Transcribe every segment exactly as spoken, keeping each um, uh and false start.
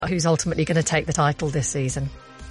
who's ultimately going to take the title this season?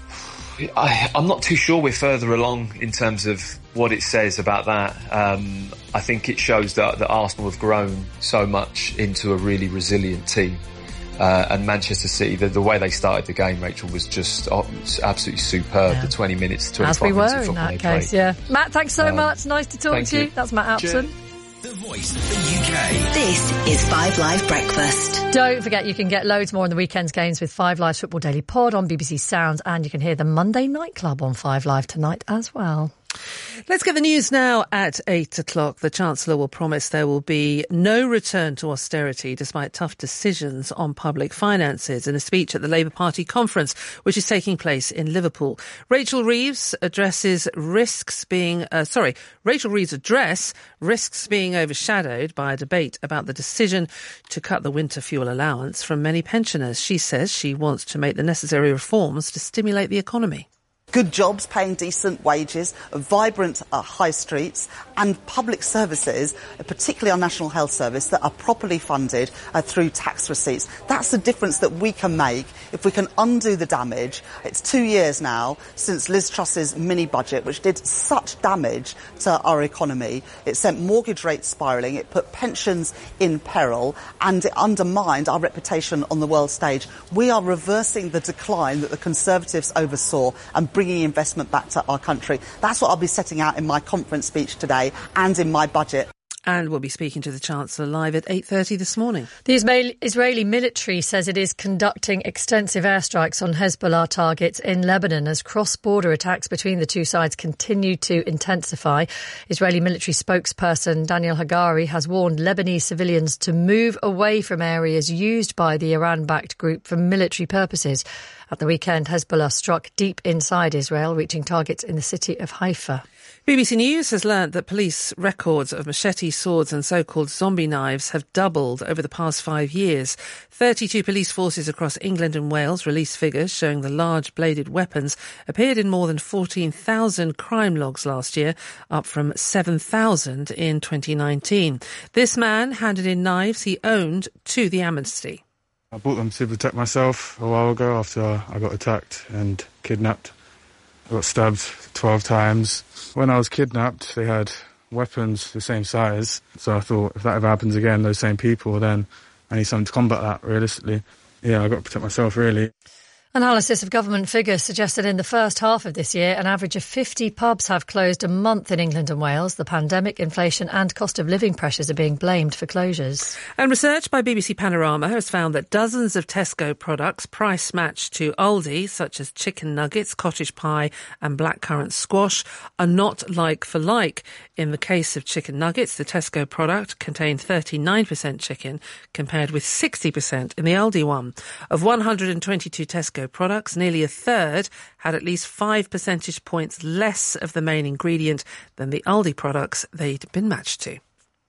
I, I'm not too sure we're further along in terms of what it says about that. Um, I think it shows that, that Arsenal have grown so much into a really resilient team. Uh, and Manchester City, the, the way they started the game, Rachel, was just oh, absolutely superb. Yeah. The twenty minutes, twenty-five minutes of football they played. As we were in that case, yeah. Matt, thanks so um, much. Nice to talk to you. you. That's Matt Apson. Cheers. The voice of the U K. This is Five Live Breakfast. Don't forget you can get loads more on the weekend's games with Five Live's Football Daily Pod on B B C Sounds, and you can hear the Monday Night Club on Five Live tonight as well. Let's get the news now at eight o'clock. The Chancellor will promise there will be no return to austerity despite tough decisions on public finances in a speech at the Labour Party conference, which is taking place in Liverpool. Rachel Reeves addresses risks being, uh, sorry, Rachel Reeves' address risks being overshadowed by a debate about the decision to cut the winter fuel allowance from many pensioners. She says she wants to make the necessary reforms to stimulate the economy. Good jobs paying decent wages, vibrant uh, high streets and public services, particularly our National Health Service, that are properly funded uh, through tax receipts. That's the difference that we can make if we can undo the damage. It's two years now since Liz Truss's mini-budget, which did such damage to our economy. It sent mortgage rates spiralling, it put pensions in peril, and it undermined our reputation on the world stage. We are reversing the decline that the Conservatives oversaw and bringing investment back to our country. That's what I'll be setting out in my conference speech today and in my budget. And we'll be speaking to the Chancellor live at eight thirty this morning. The Israeli, Israeli military says it is conducting extensive airstrikes on Hezbollah targets in Lebanon as cross-border attacks between the two sides continue to intensify. Israeli military spokesperson Daniel Hagari has warned Lebanese civilians to move away from areas used by the Iran-backed group for military purposes. At the weekend, Hezbollah struck deep inside Israel, reaching targets in the city of Haifa. B B C News has learnt that police records of machetes, swords and so-called zombie knives have doubled over the past five years. thirty-two police forces across England and Wales released figures showing the large bladed weapons appeared in more than fourteen thousand crime logs last year, up from seven thousand in twenty nineteen. This man handed in knives he owned to the amnesty. I bought them to protect myself a while ago after I got attacked and kidnapped. I got stabbed twelve times. When I was kidnapped, they had weapons the same size. So I thought, if that ever happens again, those same people, then I need something to combat that, realistically. Yeah, I've got to protect myself, really. Analysis of government figures suggests that in the first half of this year, an average of fifty pubs have closed a month in England and Wales. The pandemic, inflation and cost of living pressures are being blamed for closures. And research by B B C Panorama has found that dozens of Tesco products price matched to Aldi, such as chicken nuggets, cottage pie and blackcurrant squash, are not like for like. In the case of chicken nuggets, the Tesco product contained thirty-nine percent chicken compared with sixty percent in the Aldi one. Of one hundred twenty-two Tesco products, nearly a third had at least five percentage points less of the main ingredient than the Aldi products they'd been matched to.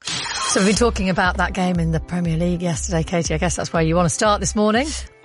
So we've been talking about that game in the Premier League yesterday, Katie. I guess that's where you want to start this morning.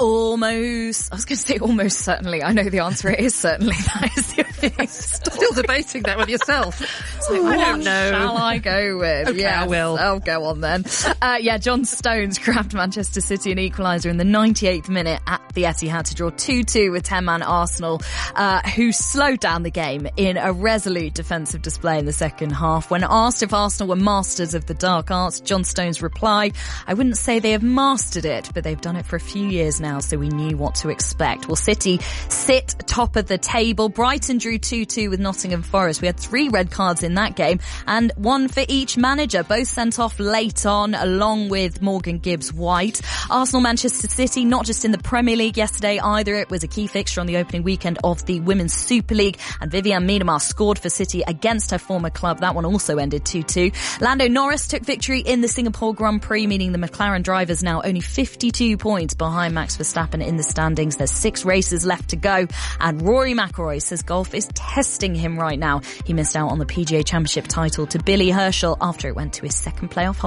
Almost. I was going to say almost certainly. I know the answer is certainly. That is the obvious. Still debating that with yourself. It's like, I don't know. Shall I go with? Okay, yes, I will. I'll go on then. Uh, yeah, John Stones grabbed Manchester City an equaliser in the ninety-eighth minute at the Etihad to draw two two with ten-man Arsenal, uh, who slowed down the game in a resolute defensive display in the second half. When asked if Arsenal were masters of the dark arts, John Stones replied, "I wouldn't say they have mastered it, but they've done it for a few years now, so we knew what to expect." Well, City sit top of the table. Brighton drew two two with Nottingham Forest. We had three red cards in that game and one for each manager, both sent off late on, along with Morgan Gibbs-White. Arsenal Manchester City, not just in the Premier League yesterday either. It was a key fixture on the opening weekend of the Women's Super League, and Vivianne Miedema scored for City against her former club. That one also ended two two. Lando Norris took victory in the Singapore Grand Prix, meaning the McLaren drivers now only fifty-two points behind Max Verstappen in the standings. There's six races left to go, and Rory McIlroy says golf is testing him right now. He missed out on the P G A Championship title to Billy Herschel after it went to his second playoff hole.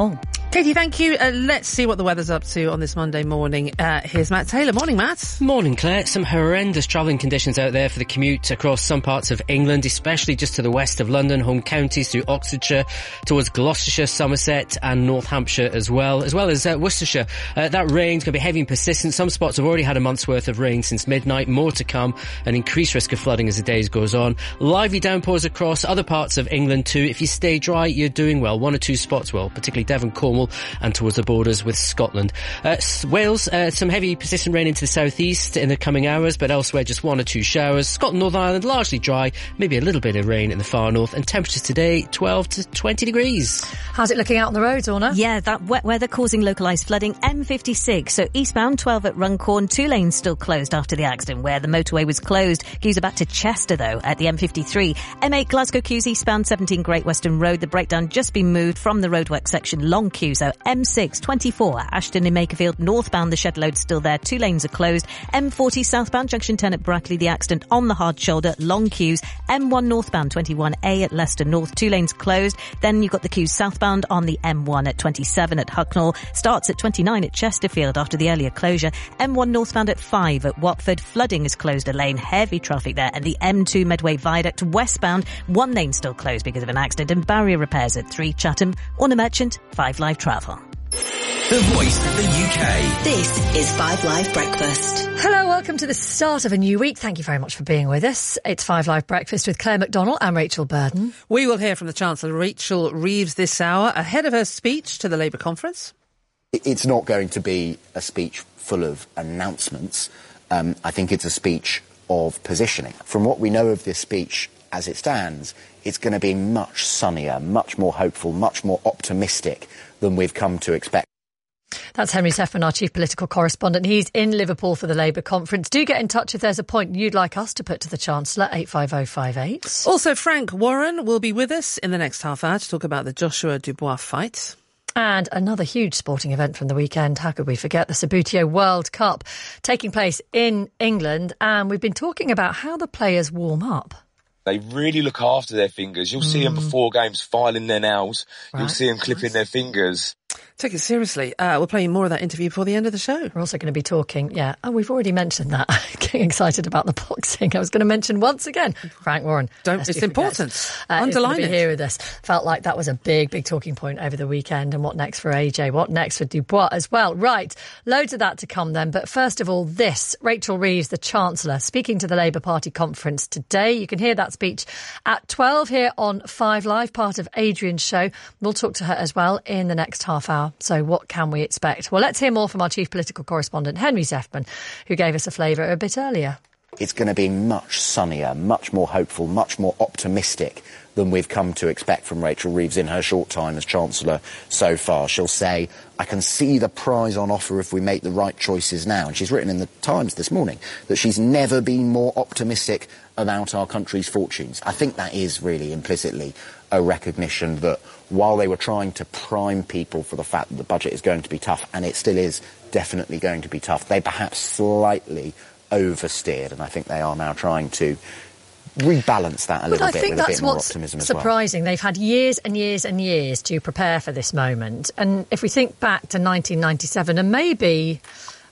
Katie, thank you. Uh, let's see what the weather's up to on this Monday morning. Uh, here's Matt Taylor. Morning, Matt. Morning, Claire. Some horrendous travelling conditions out there for the commute across some parts of England, especially just to the west of London, home counties through Oxfordshire, towards Gloucestershire, Somerset and North Hampshire as well, as well as uh, Worcestershire. Uh, that rain's going to be heavy and persistent. Some spots have already had a month's worth of rain since midnight, more to come, and increased risk of flooding as the days goes on. Lively downpours across other parts of England too. If you stay dry, you're doing well. One or two spots will, particularly Devon, Cornwall, and towards the borders with Scotland. Uh, Wales, uh, some heavy persistent rain into the southeast in the coming hours, but elsewhere just one or two showers. Scotland, Northern Ireland, largely dry, maybe a little bit of rain in the far north, and temperatures today twelve to twenty degrees. How's it looking out on the roads, Orna? Yeah, that wet weather causing localised flooding. M fifty-six, so eastbound twelve at Runcorn, two lanes still closed after the accident where the motorway was closed. Queues are back to Chester though at the M fifty-three. M eight Glasgow queues eastbound seventeen Great Western Road. The breakdown just been moved from the roadwork section, long queues though. M six twenty-four Ashton in Makerfield northbound, the shed load's still there, two lanes are closed. M forty southbound junction ten at Brackley, the accident on the hard shoulder, long queues. M one northbound twenty-one A at Leicester North, two lanes closed. Then you've got the queues southbound on the M one at twenty-seven at Hucknall, starts at twenty-nine at Chesterfield after the earlier closure. M one northbound at five at Watford, flooding has closed a lane, heavy traffic there. And the M two Medway Viaduct westbound, one lane still closed because of an accident, and barrier repairs at three Chatham. Orna Merchant, five Live Travel. The voice of the U K. This is five Live Breakfast. Hello, welcome to the start of a new week. Thank you very much for being with us. It's five Live Breakfast with Claire McDonald and Rachel Burden. We will hear from the Chancellor, Rachel Reeves, this hour, ahead of her speech to the Labour conference. It's not going to be a speech full of announcements. Um, I think it's a speech of positioning. From what we know of this speech as it stands, it's going to be much sunnier, much more hopeful, much more optimistic than we've come to expect. That's Henry Seffman, our chief political correspondent. He's in Liverpool for the Labour conference. Do get in touch if there's a point you'd like us to put to the Chancellor, eight five oh five eight. Also, Frank Warren will be with us in the next half hour to talk about the Joshua Dubois fight. And another huge sporting event from the weekend. How could we forget the Subbuteo World Cup taking place in England? And we've been talking about how the players warm up. They really look after their fingers. You'll mm. see them before games filing their nails. Right. You'll see them clipping their fingers. Take it seriously. Uh, we'll play you more of that interview before the end of the show. We're also going to be talking, yeah, oh, we've already mentioned that. Getting excited about the boxing. I was going to mention once again, Frank Warren. Don't, it's important. Uh, Underline it. Here with us. Felt like that was a big, big talking point over the weekend. And what next for A J? What next for Dubois as well? Right, loads of that to come then. But first of all, this, Rachel Reeves, the Chancellor, speaking to the Labour Party conference today. You can hear that speech at twelve here on five Live, part of Adrian's show. We'll talk to her as well in the next half hour. So what can we expect? Well, let's hear more from our chief political correspondent, Henry Seffman, who gave us a flavour a bit earlier. It's going to be much sunnier, much more hopeful, much more optimistic than we've come to expect from Rachel Reeves in her short time as Chancellor so far. She'll say, I can see the prize on offer if we make the right choices now. And she's written in the Times this morning that she's never been more optimistic about our country's fortunes. I think that is really implicitly a recognition that while they were trying to prime people for the fact that the budget is going to be tough, and it still is definitely going to be tough, they perhaps slightly oversteered, and I think they are now trying to rebalance that a little but bit with a bit more optimism as well. Surprising. They've had years and years and years to prepare for this moment. And if we think back to nineteen ninety-seven, and maybe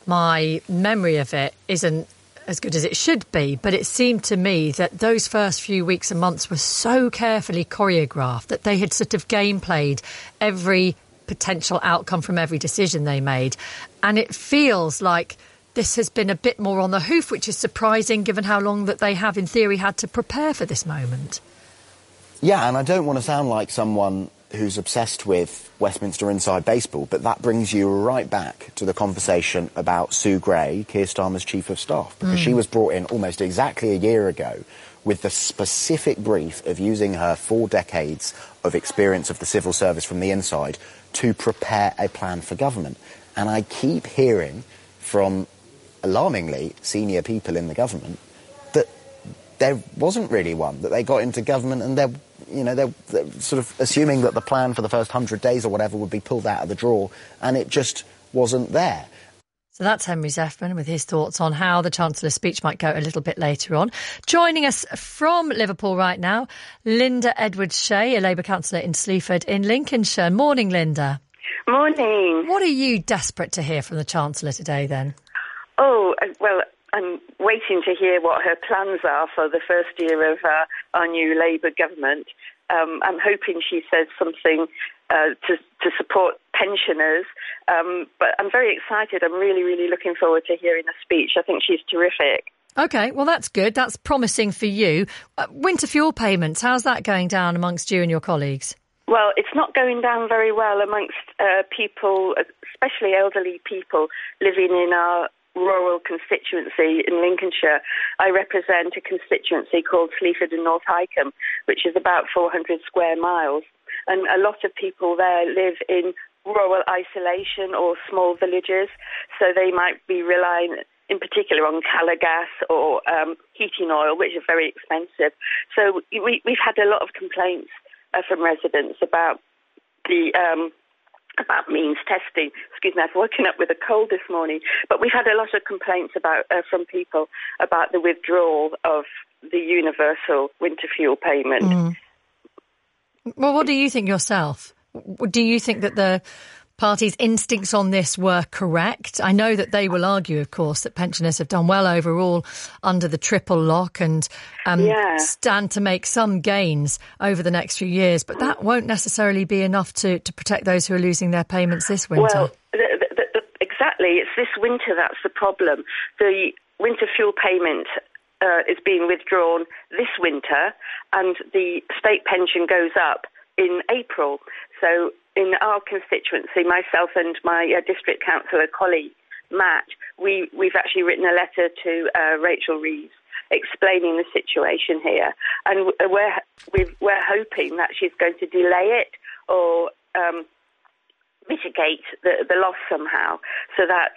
my memory of it isn't as good as it should be, but it seemed to me that those first few weeks and months were so carefully choreographed that they had sort of game played every potential outcome from every decision they made. And it feels like this has been a bit more on the hoof, which is surprising given how long that they have, in theory, had to prepare for this moment. Yeah, and I don't want to sound like someone who's obsessed with Westminster inside baseball, but that brings you right back to the conversation about Sue Gray, Keir Starmer's Chief of Staff, because mm. she was brought in almost exactly a year ago with the specific brief of using her four decades of experience of the civil service from the inside to prepare a plan for government. And I keep hearing from alarmingly senior people in the government that there wasn't really one, that they got into government and they're, you know, they're, they're sort of assuming that the plan for the first hundred days or whatever would be pulled out of the drawer, and it just wasn't there. So that's Henry Seffman with his thoughts on how the Chancellor's speech might go a little bit later on. Joining us from Liverpool right now, Linda Edwards-Shea, a Labour councillor in Sleaford in Lincolnshire. Morning, Linda. Morning. What are you desperate to hear from the Chancellor today, then? Oh, well, I'm waiting to hear what her plans are for the first year of uh, our new Labour government. Um, I'm hoping she says something uh, to, to support pensioners, um, but I'm very excited. I'm really, really looking forward to hearing the speech. I think she's terrific. OK, well, that's good. That's promising for you. Uh, winter fuel payments, how's that going down amongst you and your colleagues? Well, it's not going down very well amongst uh, people, especially elderly people living in our rural constituency in Lincolnshire. I represent a constituency called Sleaford and North Hykeham, which is about four hundred square miles. And a lot of people there live in rural isolation or small villages, so they might be relying in particular on colour gas or um, heating oil, which are very expensive. So we, we've had a lot of complaints uh, from residents about the um, about means testing. Excuse me, I've woken up with a cold this morning. But we've had a lot of complaints about uh, from people about the withdrawal of the universal winter fuel payment. Mm. Well, what do you think yourself? Do you think that the party's instincts on this were correct? I know that they will argue, of course, that pensioners have done well overall under the triple lock and um, yeah. stand to make some gains over the next few years. But that won't necessarily be enough to, to protect those who are losing their payments this winter. Well, the, the, the, exactly. It's this winter that's the problem. The winter fuel payment uh, is being withdrawn this winter and the state pension goes up in April. So in our constituency, myself and my uh, district councillor colleague, Matt, we, we've actually written a letter to uh, Rachel Reeves explaining the situation here. And we're, we've, we're hoping that she's going to delay it or um, mitigate the, the loss somehow so that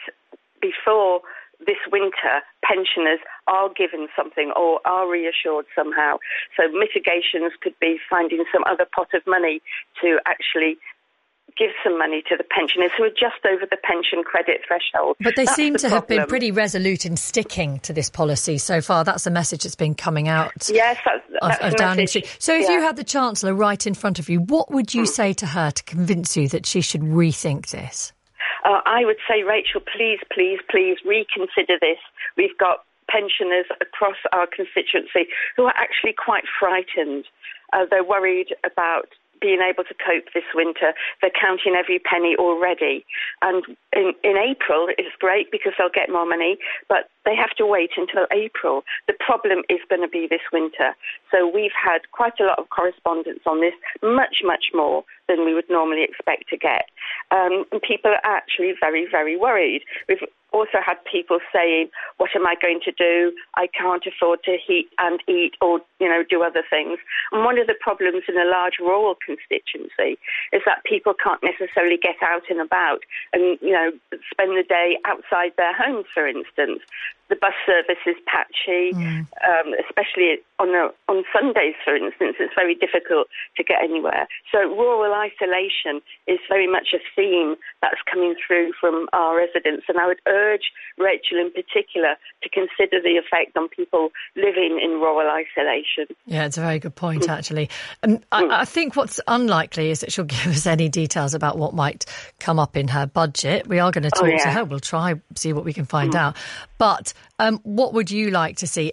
before this winter, pensioners are given something or are reassured somehow. So mitigations could be finding some other pot of money to actually give some money to the pensioners who are just over the pension credit threshold. But they that's seem the to have problem. been pretty resolute in sticking to this policy so far. That's the message that's been coming out yes, that's, of, that's of the Downing message. Street. So if yeah. you had the Chancellor right in front of you, what would you hmm. say to her to convince you that she should rethink this? Uh, I would say, Rachel, please, please, please reconsider this. We've got pensioners across our constituency who are actually quite frightened. Uh, they're worried about being able to cope this winter. They're counting every penny already. And in, in April, it's great because they'll get more money, but they have to wait until April. The problem is going to be this winter. So we've had quite a lot of correspondence on this, much, much more than we would normally expect to get. Um, and people are actually very, very worried. We've also had people saying, what am I going to do? I can't afford to heat and eat or, you know, do other things. And one of the problems in a large rural constituency is that people can't necessarily get out and about and, you know, spend the day outside their homes, for instance. The bus service is patchy, mm. um, especially on a, on Sundays, for instance. It's very difficult to get anywhere. So rural isolation is very much a theme that's coming through from our residents. And I would urge Rachel in particular to consider the effect on people living in rural isolation. Yeah, it's a very good point, actually. Um, mm. I, I think what's unlikely is that she'll give us any details about what might come up in her budget. We are going to talk oh, yeah. to her. We'll try, see what we can find mm. out. But um, what would you like to see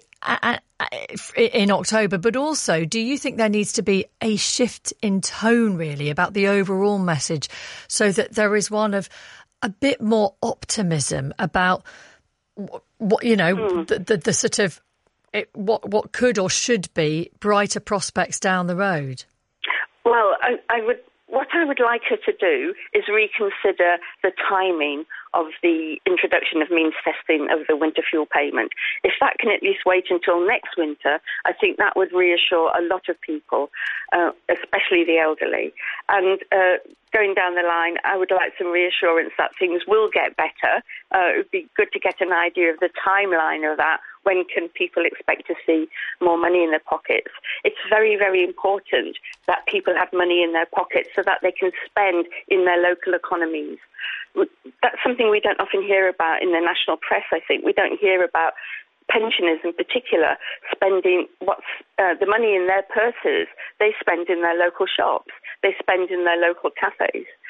in October? But also, do you think there needs to be a shift in tone, really, about the overall message so that there is one of a bit more optimism about what, you know, mm. the, the, the sort of it, what, what could or should be brighter prospects down the road? Well, I, I would. What I would like her to do is reconsider the timing of the introduction of means testing of the winter fuel payment. If that can at least wait until next winter, I think that would reassure a lot of people, uh, especially the elderly. And uh, going down the line, I would like some reassurance that things will get better. Uh, it would be good to get an idea of the timeline of that. When can people expect to see more money in their pockets? It's very, very important that people have money in their pockets so that they can spend in their local economies. That's something we don't often hear about in the national press, I think. We don't hear about pensioners in particular spending what's uh, the money in their purses. They spend in their local shops. They spend in their local cafes.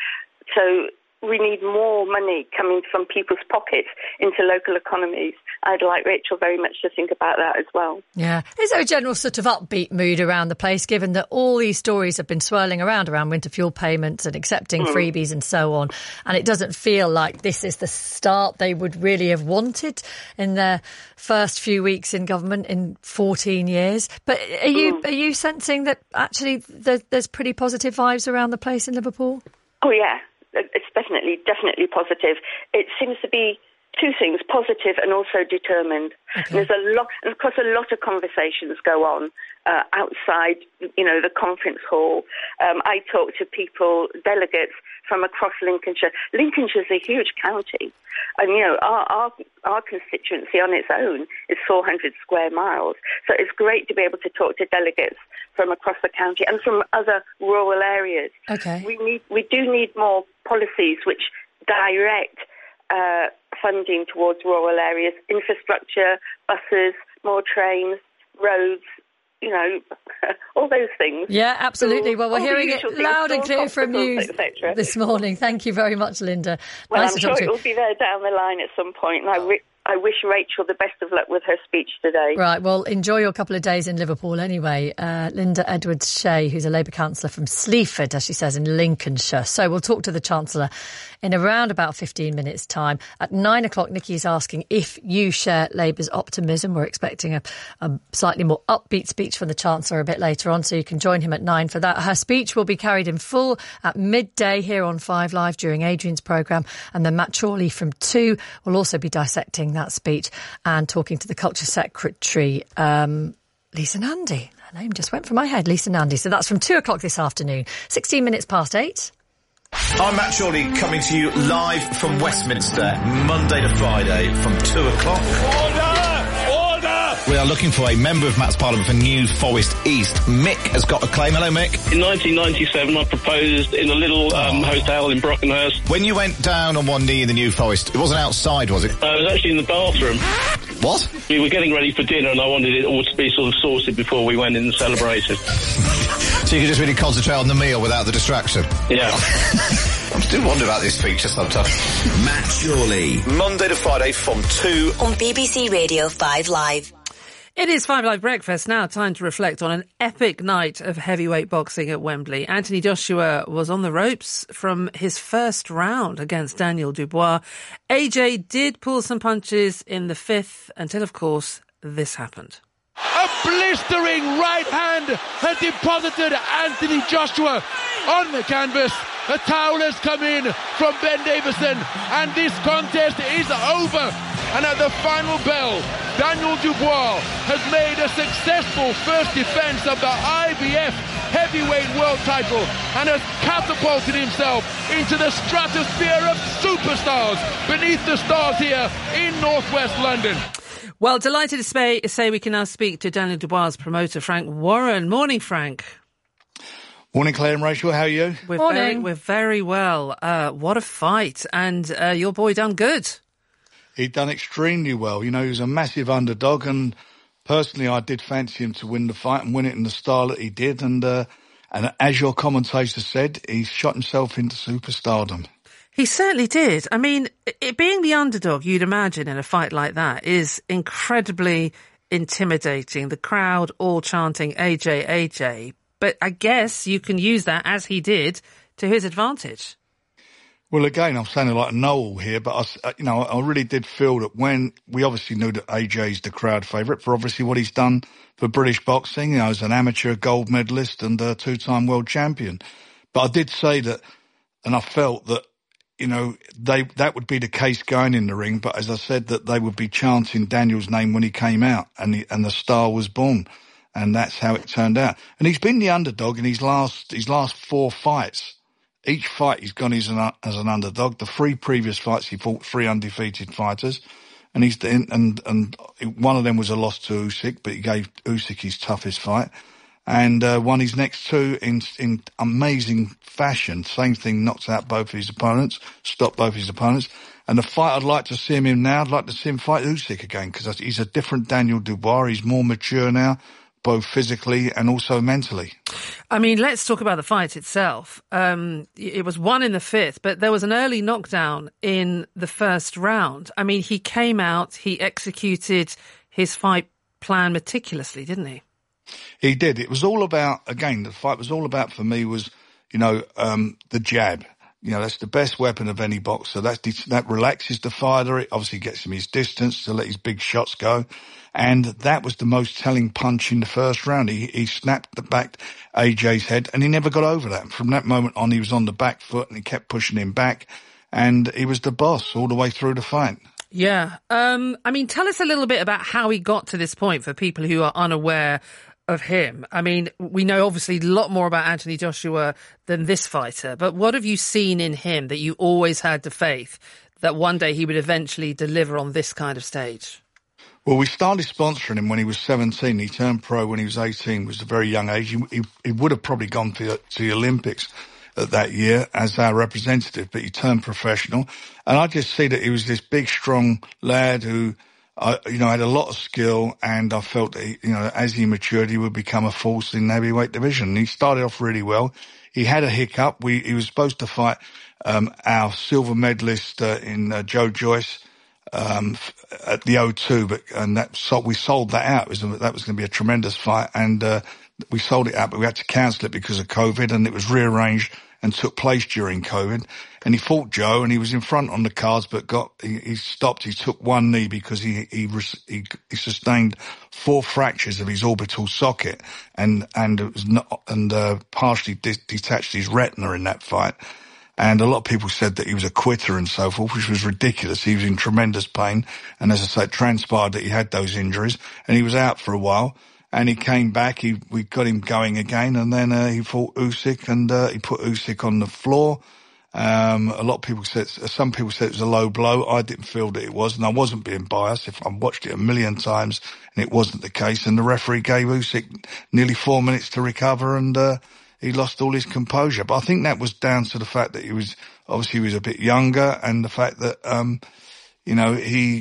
So we need more money coming from people's pockets into local economies. I'd like Rachel very much to think about that as well. Yeah. Is there a general sort of upbeat mood around the place, given that all these stories have been swirling around, around winter fuel payments and accepting mm. freebies and so on, and it doesn't feel like this is the start they would really have wanted in their first few weeks in government in fourteen years. But are you, mm. are you sensing that actually there's, there's pretty positive vibes around the place in Liverpool? Oh, yeah. It's definitely, definitely positive. It seems to be two things, positive and also determined. Okay. There's a lot, and of course, a lot of conversations go on uh, outside, you know, the conference hall. Um, I talk to people, delegates from across Lincolnshire. Lincolnshire's a huge county. And, you know, our, our, our constituency on its own is four hundred square miles. So it's great to be able to talk to delegates from across the county and from other rural areas. Okay. We need, we do need more policies which direct uh, funding towards rural areas, infrastructure, buses, more trains, roads, you know, all those things. Yeah, absolutely. Schools, well, we're hearing it things, loud and clear from you et this morning. Thank you very much, Linda. Well, nice I'm to sure talk to it you. will be there down the line at some point, and I, re- I wish Rachel the best of luck with her speech today. Right, well, enjoy your couple of days in Liverpool anyway. Uh, Linda Edwards-Shea, who's a Labour councillor from Sleaford, as she says, in Lincolnshire. So we'll talk to the Chancellor in around about fifteen minutes' time. At nine o'clock, Nikki is asking if you share Labour's optimism. We're expecting a, a slightly more upbeat speech from the Chancellor a bit later on, so you can join him at nine for that. Her speech will be carried in full at midday here on Five Live during Adrian's programme, and then Matt Chorley from two will also be dissecting that speech and talking to the Culture Secretary, um, Lisa Nandy. Her name just went from my head, Lisa Nandy. So that's from two o'clock this afternoon, sixteen minutes past eight. I'm Matt Chorley, coming to you live from Westminster, Monday to Friday from two o'clock. Order! Order! We are looking for a member of Matt's Parliament for New Forest East. Mick has got a claim. Hello, Mick. In nineteen ninety-seven, I proposed in a little um, oh. hotel in Brockenhurst. When you went down on one knee in the New Forest, it wasn't outside, was it? Uh, it was actually in the bathroom. What? We were getting ready for dinner, and I wanted it all to be sort of sorted before we went in and celebrated. So you could just really concentrate on the meal without the distraction? Yeah. I still wonder about this feature sometimes. Matt Chorley. Monday to Friday from two. On B B C Radio five Live. It is Five Live Breakfast now. Time to reflect on an epic night of heavyweight boxing at Wembley. Anthony Joshua was on the ropes from his first round against Daniel Dubois. A J did pull some punches in the fifth until, of course, this happened. A blistering right hand has deposited Anthony Joshua on the canvas. A towel has come in from Ben Davison, and this contest is over. And at the final bell, Daniel Dubois has made a successful first defence of the I B F heavyweight world title and has catapulted himself into the stratosphere of superstars beneath the stars here in northwest London. Well, delighted to say, say we can now speak to Daniel Dubois' promoter, Frank Warren. Morning, Frank. Morning, Claire and Rachel. How are you? We're Morning. Very, we're very well. Uh, what a fight. And uh, your boy done good. He'd done extremely well. You know, he was a massive underdog, and personally I did fancy him to win the fight and win it in the style that he did. And, uh, and as your commentator said, he shot himself into superstardom. He certainly did. I mean, it, being the underdog, you'd imagine, in a fight like that is incredibly intimidating. The crowd all chanting A J, A J. But I guess you can use that, as he did, to his advantage. Well, again, I'm sounding like a know-all here, but I, you know, I really did feel that when we obviously knew that A J's the crowd favourite for obviously what he's done for British boxing, you know, as an amateur gold medalist and a two-time world champion. But I did say that, and I felt that, you know, they that would be the case going in the ring. But as I said, that they would be chanting Daniel's name when he came out, and the, and the star was born. And that's how it turned out. And he's been the underdog in his last his last four fights. Each fight he's gone as an, as an underdog. The three previous fights he fought three undefeated fighters, and he's and and one of them was a loss to Usyk, but he gave Usyk his toughest fight, and uh, won his next two in in amazing fashion. Same thing, knocked out both his opponents, stopped both his opponents. And the fight I'd like to see him in now, I'd like to see him fight Usyk again, because he's a different Daniel Dubois. He's more mature now, both physically and also mentally. I mean, let's talk about the fight itself. Um, it was won in the fifth, but there was an early knockdown in the first round. I mean, he came out, he executed his fight plan meticulously, didn't he? He did. It was all about, again, the fight was all about, for me, was, you know, um, the jab. You know, that's the best weapon of any boxer. That's, that relaxes the fighter. It obviously gets him his distance to let his big shots go. And that was the most telling punch in the first round. He, he snapped the back A J's head, and he never got over that. From that moment on, he was on the back foot, and he kept pushing him back. And he was the boss all the way through the fight. Yeah. Um, I mean, tell us a little bit about how he got to this point for people who are unaware of him. I mean, we know obviously a lot more about Anthony Joshua than this fighter, but what have you seen in him that you always had the faith that one day he would eventually deliver on this kind of stage? Well, we started sponsoring him when he was seventeen. He turned pro when he was eighteen, was a very young age. He, he, he would have probably gone to the, to the Olympics at that year as our representative, but he turned professional. And I just see that he was this big, strong lad who, I, you know, had a lot of skill, and I felt that, he, you know, as he matured, he would become a force in the heavyweight division. And he started off really well. He had a hiccup. We, he was supposed to fight, um, our silver medalist, uh, in, uh, Joe Joyce, um, at the O two, but, and that, so we sold that out. It was, that was going to be a tremendous fight. And, uh, we sold it out, but we had to cancel it because of COVID, and it was rearranged and took place during COVID. And he fought Joe, and he was in front on the cards, but got, he, he stopped. He took one knee because he, he, he, he sustained four fractures of his orbital socket, and, and it was not, and, uh, partially de- detached his retina in that fight. And a lot of people said that he was a quitter and so forth, which was ridiculous. He was in tremendous pain. And as I say, it transpired that he had those injuries, and he was out for a while. And he came back, he, we got him going again, and then, uh, he fought Usyk, and, uh, he put Usyk on the floor. Um, a lot of people said, some people said it was a low blow. I didn't feel that it was, and I wasn't being biased. If I watched it a million times, and it wasn't the case, and the referee gave Usyk nearly four minutes to recover, and, uh, he lost all his composure. But I think that was down to the fact that he was, obviously he was a bit younger, and the fact that, um, you know, he,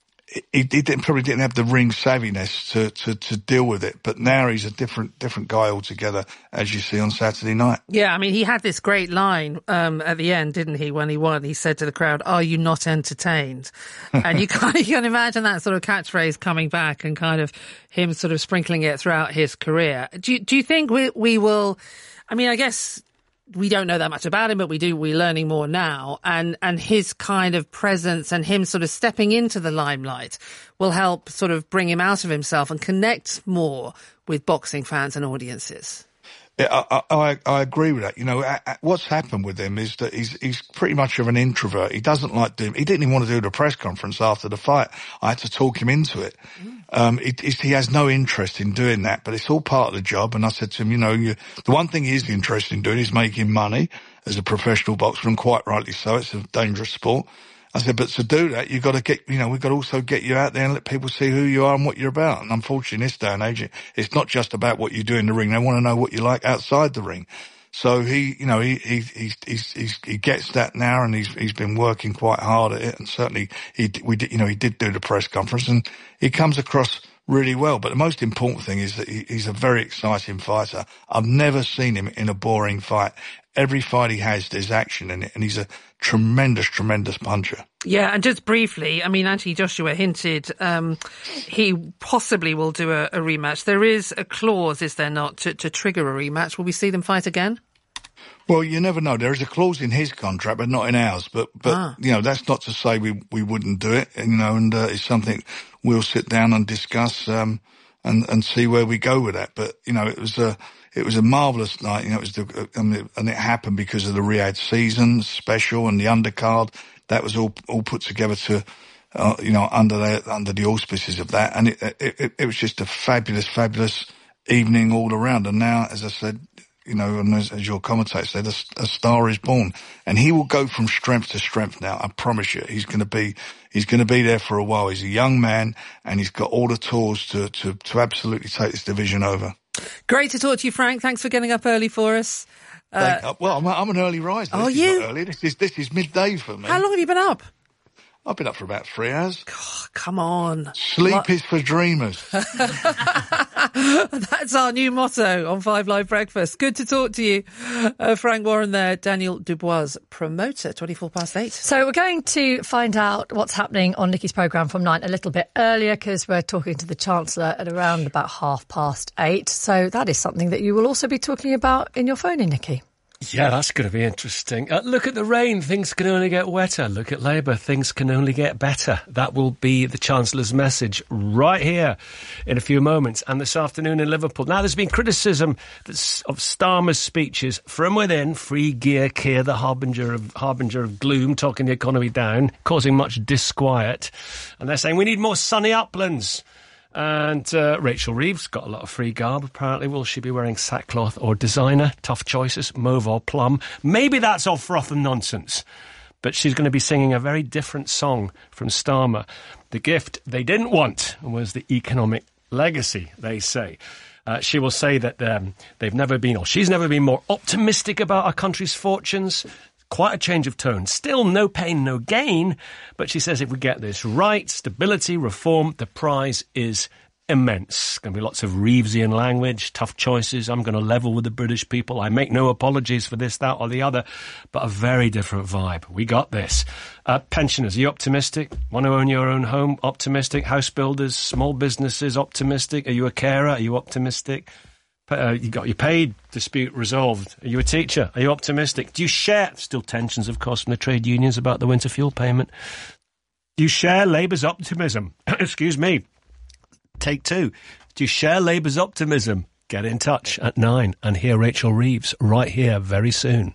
He, he didn't, probably didn't have the ring savviness to, to, to deal with it, but now he's a different different guy altogether, as you see on Saturday night. Yeah, I mean, he had this great line um, at the end, didn't he, when he won? He said to the crowd, "Are you not entertained?" And you can, you can imagine that sort of catchphrase coming back, and kind of him sort of sprinkling it throughout his career. Do you, do you think we, we will, I mean, I guess we don't know that much about him, but we do, we're learning more now, and, and his kind of presence and him sort of stepping into the limelight will help sort of bring him out of himself and connect more with boxing fans and audiences. Yeah, I, I, I agree with that. You know, what's happened with him is that he's, he's pretty much of an introvert. He doesn't like doing, he didn't even want to do the press conference after the fight. I had to talk him into it. Mm. Um, it, it, he has no interest in doing that, but it's all part of the job. And I said to him, you know, you, the one thing he is interested in doing is making money as a professional boxer, and quite rightly so. It's a dangerous sport. I said, but to do that, you've got to get, you know, we've got to also get you out there and let people see who you are and what you're about. And unfortunately, in this day and age, it's not just about what you do in the ring. They want to know what you like outside the ring. So he, you know, he, he, he, he's, he's, he gets that now, and he's, he's been working quite hard at it. And certainly he, we did, you know, he did do the press conference, and he comes across really well. But the most important thing is that he, he's a very exciting fighter. I've never seen him in a boring fight. Every fight he has, there's action in it, and he's a tremendous, tremendous puncher. Yeah, and just briefly, I mean, Anthony Joshua hinted um, he possibly will do a, a rematch. There is a clause, is there not, to, to trigger a rematch? Will we see them fight again? Well, you never know. There is a clause in his contract, but not in ours. But, but ah. you know, that's not to say we, we wouldn't do it, you know, and uh, it's something we'll sit down and discuss um, and, and see where we go with that. But, you know, it was a... It was a marvellous night, you know, it was the, and it happened because of the Riyadh season special and the undercard. That was all, all put together to, uh, you know, under the, under the auspices of that. And it, it, it was just a fabulous, fabulous evening all around. And now, as I said, you know, and as, as your commentator said, a, a star is born, and he will go from strength to strength now. I promise you, he's going to be, he's going to be there for a while. He's a young man, and he's got all the tools to, to, to absolutely take this division over. Great to talk to you, Frank. Thanks for getting up early for us. Uh, uh, well, I'm, I'm an early riser. Oh, this you? Is not early. This is this is midday for me. How long have you been up? I've been up for about three hours. Oh, come on. Sleep what? is for dreamers. That's our new motto on Five Live Breakfast. Good to talk to you. Uh, Frank Warren there, Daniel Dubois, promoter, twenty-four past eight. So we're going to find out what's happening on Nikki's programme from nine a little bit earlier because we're talking to the Chancellor at around about half past eight. So that is something that you will also be talking about in your phone-in, Nikki. Yeah, that's going to be interesting. Uh, look at the rain. Things can only get wetter. Look at Labour. Things can only get better. That will be the Chancellor's message right here in a few moments. And this afternoon in Liverpool. Now, there's been criticism that's of Starmer's speeches from within. Free gear, Keir, the harbinger of, harbinger of gloom, talking the economy down, causing much disquiet. And they're saying we need more sunny uplands. And uh, Rachel Reeves got a lot of free garb, apparently. Will she be wearing sackcloth or designer? Tough choices, mauve or plum. Maybe that's all froth and nonsense. But she's going to be singing a very different song from Starmer. The gift they didn't want was the economic legacy, they say. Uh, she will say that um, they've never been, or she's never been more optimistic about our country's fortunes. Quite a change of tone. Still no pain, no gain. But she says if we get this right, stability, reform, the prize is immense. Going to be lots of Reevesian language, tough choices. I'm going to level with the British people. I make no apologies for this, that or the other. But a very different vibe. We got this. Uh, pensioners, are you optimistic? Want to own your own home? Optimistic. House builders, small businesses, optimistic. Are you a carer? Are you optimistic? Uh, you got your paid dispute resolved. Are you a teacher? Are you optimistic? Do you share, still tensions, of course, from the trade unions about the winter fuel payment. Do you share Labour's optimism? Excuse me. Take two. Do you share Labour's optimism? Get in touch at nine and hear Rachel Reeves right here very soon.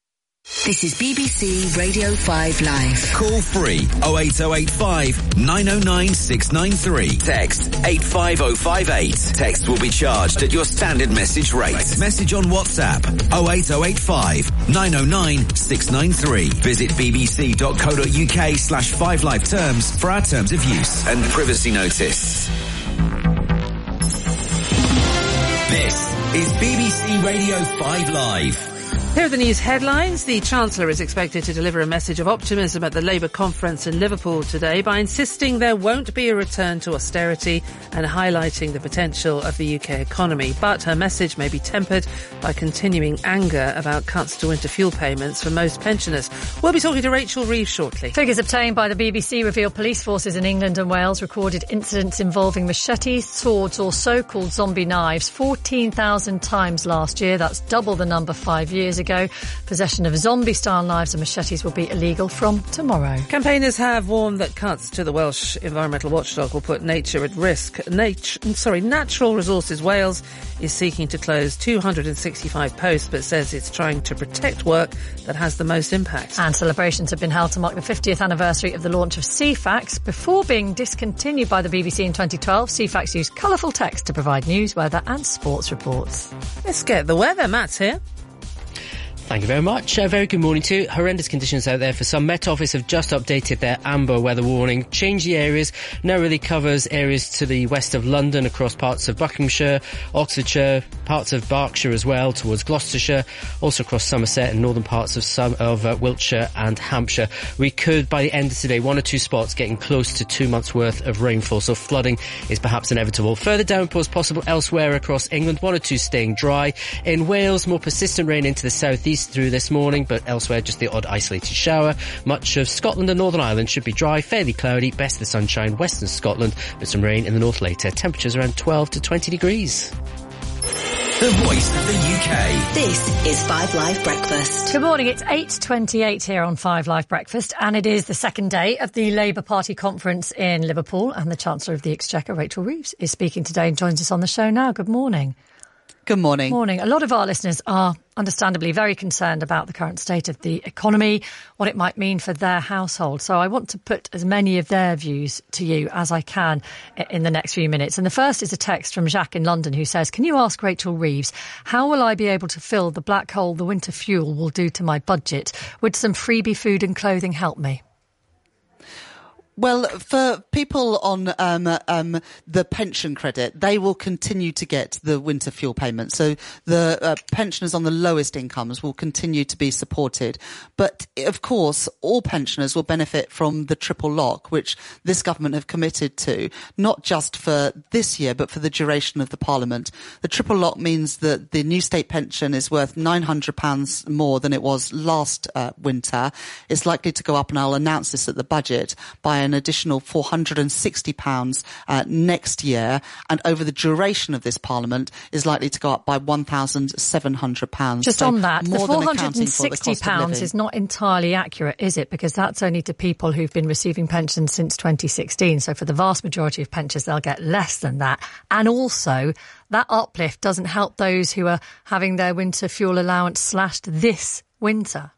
This is B B C Radio five Live. Call free oh eight oh eight five nine oh nine six nine three. Text eight five oh five eight. Text will be charged at your standard message rate. Message on WhatsApp oh eight oh eight five nine oh nine six nine three. Visit bbc.co.uk slash 5live terms for our terms of use and privacy notice. This is B B C Radio five Live. Here are the news headlines. The Chancellor is expected to deliver a message of optimism at the Labour conference in Liverpool today by insisting there won't be a return to austerity and highlighting the potential of the U K economy. But her message may be tempered by continuing anger about cuts to winter fuel payments for most pensioners. We'll be talking to Rachel Reeves shortly. Figures obtained by the B B C reveal police forces in England and Wales recorded incidents involving machetes, swords or so-called zombie knives fourteen thousand times last year. That's double the number five years ago. Possession of zombie-style knives and machetes will be illegal from tomorrow. Campaigners have warned that cuts to the Welsh environmental watchdog will put nature at risk. Nature, sorry, Natural Resources Wales is seeking to close two hundred sixty-five posts, but says it's trying to protect work that has the most impact. And celebrations have been held to mark the fiftieth anniversary of the launch of C FAX. Before being discontinued by the B B C in twenty twelve, C FAX used colourful text to provide news, weather and sports reports. Let's get the weather. Matt's here. Thank you very much. A very good morning to you. Horrendous conditions out there for some. Met Office have just updated their amber weather warning. Changed the areas. Now really covers areas to the west of London, across parts of Buckinghamshire, Oxfordshire, parts of Berkshire as well, towards Gloucestershire, also across Somerset and northern parts of some of uh, Wiltshire and Hampshire. We could, by the end of today, one or two spots getting close to two months' worth of rainfall, so flooding is perhaps inevitable. Further downpours possible elsewhere across England, one or two staying dry. In Wales, more persistent rain into the southeast through this morning, but elsewhere just the odd isolated shower. Much of Scotland and Northern Ireland should be dry, fairly cloudy, best of the sunshine. Western Scotland, but some rain in the north later. Temperatures around twelve to twenty degrees. The voice of the U K. This is five Live Breakfast. Good morning. It's eight twenty-eight here on five Live Breakfast, and it is the second day of the Labour Party conference in Liverpool, and the Chancellor of the Exchequer, Rachel Reeves, is speaking today and joins us on the show now. Good morning. Good morning. Morning. A lot of our listeners are understandably very concerned about the current state of the economy, what it might mean for their household. So I want to put as many of their views to you as I can in the next few minutes. And the first is a text from Jacques in London who says, can you ask Rachel Reeves, how will I be able to fill the black hole the winter fuel will do to my budget? Would some freebie food and clothing help me? Well, for people on um, um, the pension credit, they will continue to get the winter fuel payment. So the uh, pensioners on the lowest incomes will continue to be supported. But, of course, all pensioners will benefit from the triple lock, which this government have committed to, not just for this year, but for the duration of the Parliament. The triple lock means that the new state pension is worth nine hundred pounds more than it was last uh, winter. It's likely to go up, and I'll announce this at the budget, by an additional four hundred sixty pounds uh, next year, and over the duration of this Parliament is likely to go up by one thousand seven hundred pounds. Just so on that, the four hundred sixty pounds the is not entirely accurate, is it? Because that's only to people who've been receiving pensions since twenty sixteen. So for the vast majority of pensioners, they'll get less than that. And also, that uplift doesn't help those who are having their winter fuel allowance slashed this winter.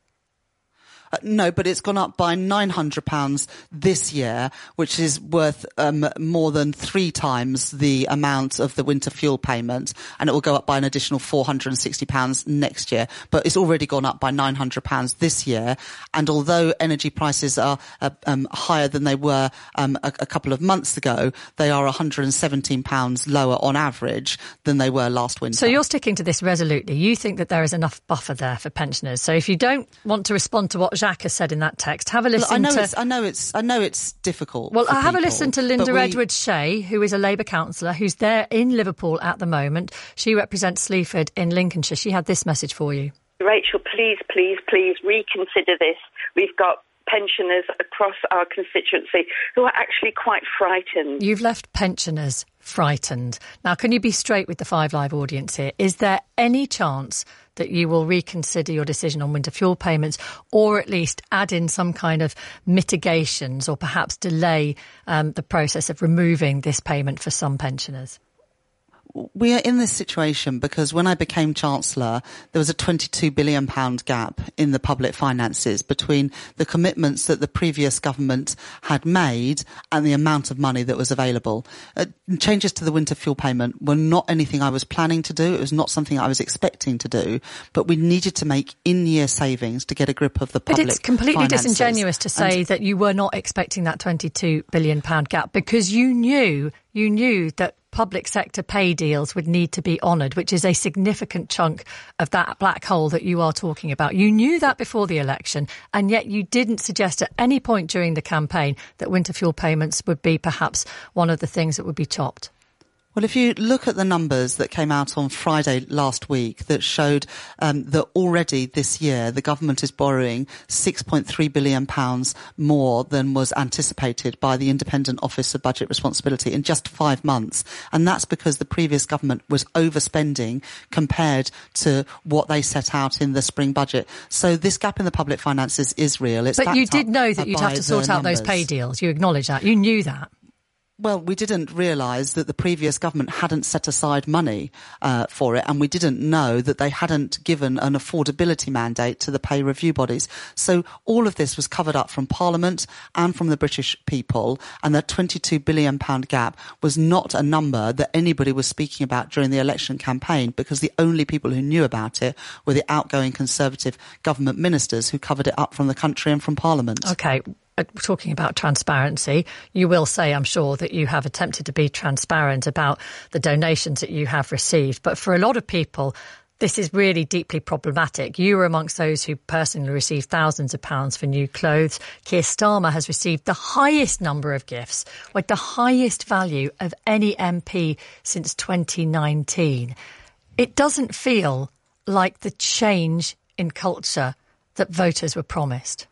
Uh, no, but it's gone up by nine hundred pounds this year, which is worth um, more than three times the amount of the winter fuel payment, and it will go up by an additional four hundred sixty pounds next year. But it's already gone up by nine hundred pounds this year, and although energy prices are uh, um, higher than they were um, a, a couple of months ago, they are one hundred seventeen pounds lower on average than they were last winter. So you're sticking to this resolutely. You think that there is enough buffer there for pensioners. So if you don't want to respond to what Jacques has said in that text, have a listen Look, I know to... It's, I know it's I know it's difficult. Well, for have people, a listen to Linda we... Edwards-Shea, who is a Labour councillor, who's there in Liverpool at the moment. She represents Sleaford in Lincolnshire. She had this message for you. Rachel, please, please, please reconsider this. We've got pensioners across our constituency who are actually quite frightened. You've left pensioners frightened. Now, can you be straight with the Five Live audience here? Is there any chance that you will reconsider your decision on winter fuel payments, or at least add in some kind of mitigations, or perhaps delay um, the process of removing this payment for some pensioners? We are in this situation because when I became Chancellor, there was a twenty-two billion pounds gap in the public finances between the commitments that the previous government had made and the amount of money that was available. Uh, changes to the winter fuel payment were not anything I was planning to do. It was not something I was expecting to do, but we needed to make in-year savings to get a grip of the public finances. But it's completely disingenuous to say and that you were not expecting that twenty-two billion pounds gap, because you knew, you knew that public sector pay deals would need to be honoured, which is a significant chunk of that black hole that you are talking about. You knew that before the election, and yet you didn't suggest at any point during the campaign that winter fuel payments would be perhaps one of the things that would be chopped. Well, if you look at the numbers that came out on Friday last week that showed um, that already this year the government is borrowing six point three billion pounds more than was anticipated by the Independent Office of Budget Responsibility in just five months. And that's because the previous government was overspending compared to what they set out in the spring budget. So this gap in the public finances is real. It's but you did know that you'd have to sort out those pay deals. You acknowledge that. You knew that. Well, we didn't realise that the previous government hadn't set aside money uh, for it, and we didn't know that they hadn't given an affordability mandate to the pay review bodies. So all of this was covered up from Parliament and from the British people, and that twenty-two billion pounds gap was not a number that anybody was speaking about during the election campaign, because the only people who knew about it were the outgoing Conservative government ministers who covered it up from the country and from Parliament. OK. Talking about transparency, you will say, I'm sure, that you have attempted to be transparent about the donations that you have received. But for a lot of people, this is really deeply problematic. You were amongst those who personally received thousands of pounds for new clothes. Keir Starmer has received the highest number of gifts, with the highest value of any M P since twenty nineteen. It doesn't feel like the change in culture that voters were promised.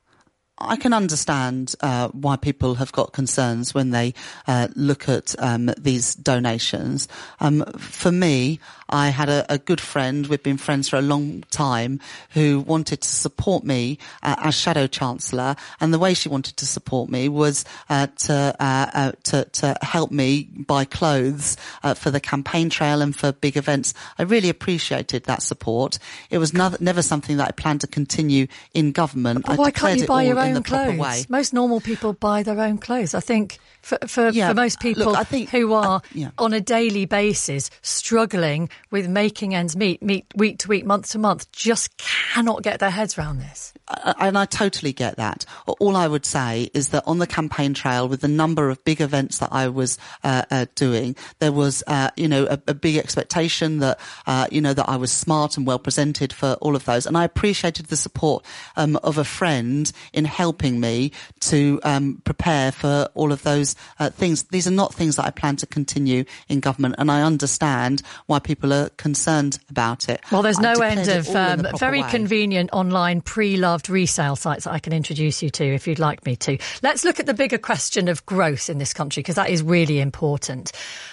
I can understand uh, why people have got concerns when they uh, look at um, these donations. Um, for me, I had a, a good friend, we've been friends for a long time, who wanted to support me uh, as Shadow Chancellor, and the way she wanted to support me was uh, to, uh, uh, to to help me buy clothes uh, for the campaign trail and for big events. I really appreciated that support. It was no, never something that I planned to continue in government. But I why can't you buy your own in the proper clothes? way. Most normal people buy their own clothes. I think for for, yeah, for most people look, I think, who are uh, yeah. on a daily basis struggling with making ends meet, meet week to week, month to month, just cannot get their heads around this. and I totally get that. All I would say is that on the campaign trail, with the number of big events that I was uh, uh, doing, there was, uh, you know, a, a big expectation that, uh, you know, that I was smart and well presented for all of those. And I appreciated the support um, of a friend in helping me to um, prepare for all of those uh, things. These are not things that I plan to continue in government, and I understand why people are concerned about it. Well, there's I no end declared of it all in um, the proper very way. convenient online pre-loved resale sites that I can introduce you to if you'd like me to. Let's look at the bigger question of growth in this country, because that is really important.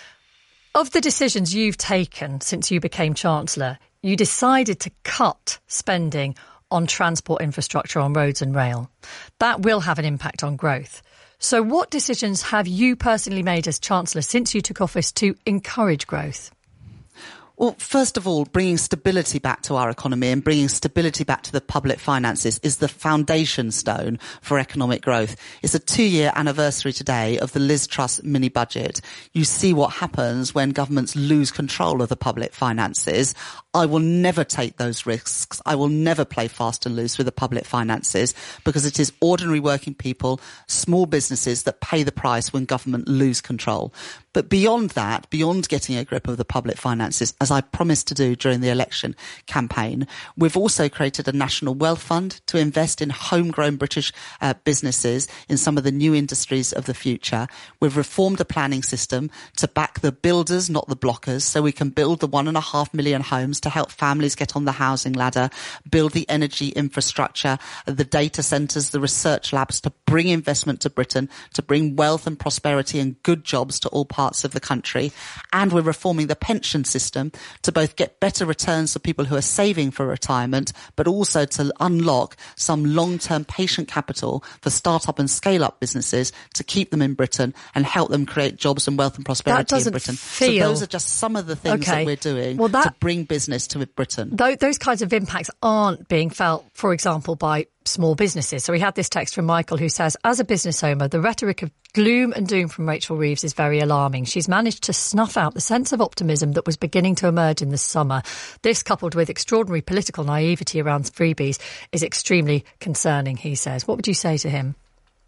Of the decisions you've taken since you became Chancellor, you decided to cut spending on transport infrastructure on roads and rail. That will have an impact on growth. So what decisions have you personally made as Chancellor since you took office to encourage growth? Well, first of all, bringing stability back to our economy and bringing stability back to the public finances is the foundation stone for economic growth. It's a two-year anniversary today of the Liz Truss mini-budget. You see what happens when governments lose control of the public finances. I will never take those risks. I will never play fast and loose with the public finances, because it is ordinary working people, small businesses that pay the price when government lose control. But beyond that, beyond getting a grip of the public finances, as I promised to do during the election campaign, we've also created a national wealth fund to invest in homegrown British uh, businesses in some of the new industries of the future. We've reformed the planning system to back the builders, not the blockers, so we can build the one and a half million homes to help families get on the housing ladder, build the energy infrastructure, the data centres, the research labs to bring investment to Britain, to bring wealth and prosperity and good jobs to all parts of the country. And we're reforming the pension system to both get better returns for people who are saving for retirement, but also to unlock some long-term patient capital for start-up and scale-up businesses to keep them in Britain and help them create jobs and wealth and prosperity in Britain. Feel... So those are just some of the things okay. that we're doing well, that... to bring business to Britain. Th- those kinds of impacts aren't being felt, for example, by small businesses. So we had this text from Michael who says, as a business owner, the rhetoric of gloom and doom from Rachel Reeves is very alarming. She's managed to snuff out the sense of optimism that was beginning to emerge in the summer. This, coupled with extraordinary political naivety around freebies, is extremely concerning, he says. What would you say to him?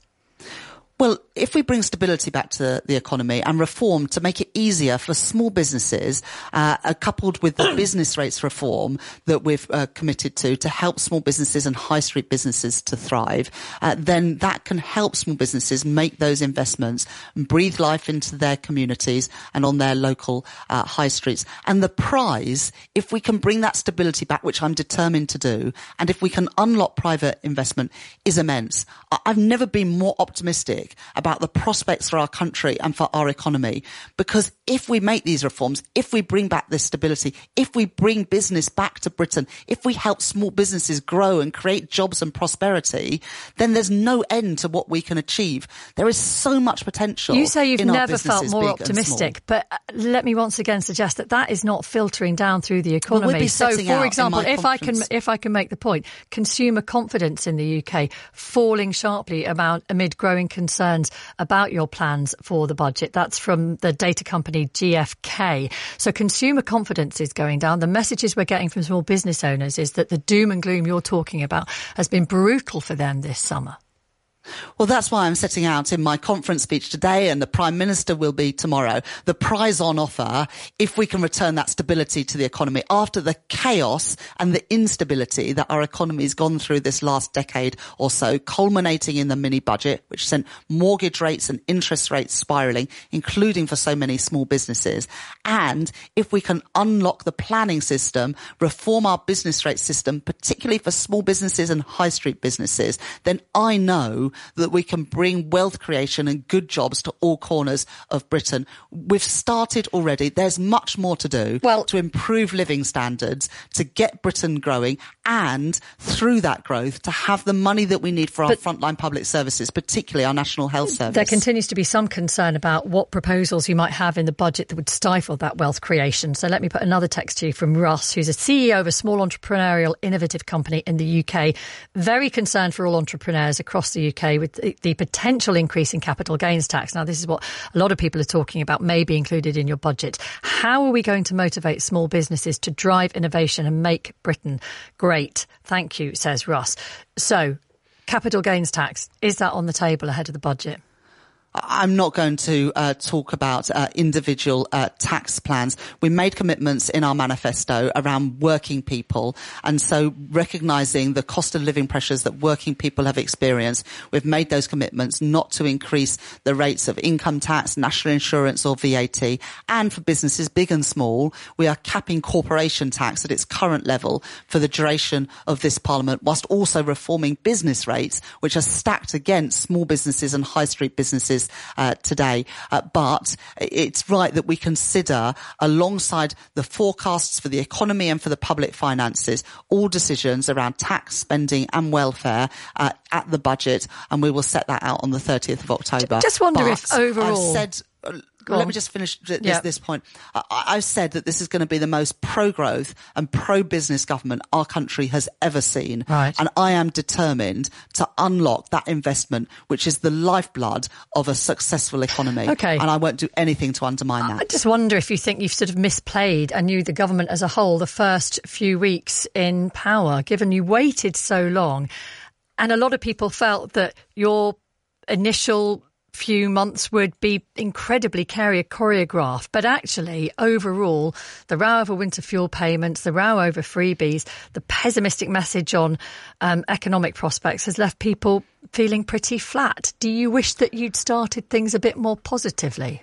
Well, if we bring stability back to the economy and reform to make it easier for small businesses, uh, coupled with the business rates reform that we've uh, committed to, to help small businesses and high street businesses to thrive, uh, then that can help small businesses make those investments and breathe life into their communities and on their local uh, high streets. And the prize, if we can bring that stability back, which I'm determined to do, and if we can unlock private investment, is immense. I- I've never been more optimistic about the prospects for our country and for our economy, because if we make these reforms, if we bring back this stability, if we bring business back to Britain, if we help small businesses grow and create jobs and prosperity, then there's no end to what we can achieve. There is so much potential. You say you've in our never felt businesses, more big and optimistic, small. but let me once again suggest that that is not filtering down through the economy. Well, we'll be so, setting out for in example, my if I can conference- if I can make the point, consumer confidence in the U K falling sharply amount, amid growing concerns about your plans for the budget. That's from the data company G F K. So consumer confidence is going down. The messages we're getting from small business owners is that the doom and gloom you're talking about has been brutal for them this summer. Well, that's why I'm setting out in my conference speech today, and the Prime Minister will be tomorrow, the prize on offer if we can return that stability to the economy after the chaos and the instability that our economy has gone through this last decade or so, culminating in the mini-budget, which sent mortgage rates and interest rates spiralling, including for so many small businesses. And if we can unlock the planning system, reform our business rate system, particularly for small businesses and high street businesses, then I know that we can bring wealth creation and good jobs to all corners of Britain. We've started already. There's much more to do well, to improve living standards, to get Britain growing, and through that growth to have the money that we need for our frontline public services, particularly our National Health Service. There continues to be some concern about what proposals you might have in the budget that would stifle that wealth creation. So let me put another text to you from Russ, who's a C E O of a small entrepreneurial innovative company in the U K. Very concerned for all entrepreneurs across the U K K with the, the potential increase in capital gains tax. Now, this is what a lot of people are talking about, may be included in your budget. How are we going to motivate small businesses to drive innovation and make Britain great? Thank you, says Russ. So, capital gains tax, is that on the table ahead of the budget? I'm not going to uh, talk about uh, individual uh, tax plans. We made commitments in our manifesto around working people, and so recognising the cost of living pressures that working people have experienced, we've made those commitments not to increase the rates of income tax, national insurance or V A T, and for businesses big and small, we are capping corporation tax at its current level for the duration of this Parliament, whilst also reforming business rates, which are stacked against small businesses and high street businesses Uh, today. Uh, but it's right that we consider, alongside the forecasts for the economy and for the public finances, all decisions around tax, spending and welfare uh, at the budget, and we will set that out on the thirtieth of October. Just wonder but if overall... I've said... Uh, Go Let on. me just finish this, Yeah. this point. I, I've said that this is going to be the most pro-growth and pro-business government our country has ever seen. Right. And I am determined to unlock that investment, which is the lifeblood of a successful economy. Okay. And I won't do anything to undermine that. I just wonder if you think you've sort of misplayed, and you, the government as a whole, the first few weeks in power, given you waited so long. And a lot of people felt that your initial few months would be incredibly choreographed, but actually overall the row over winter fuel payments, the row over freebies, the pessimistic message on um, economic prospects has left people feeling pretty flat. Do you wish that you'd started things a bit more positively?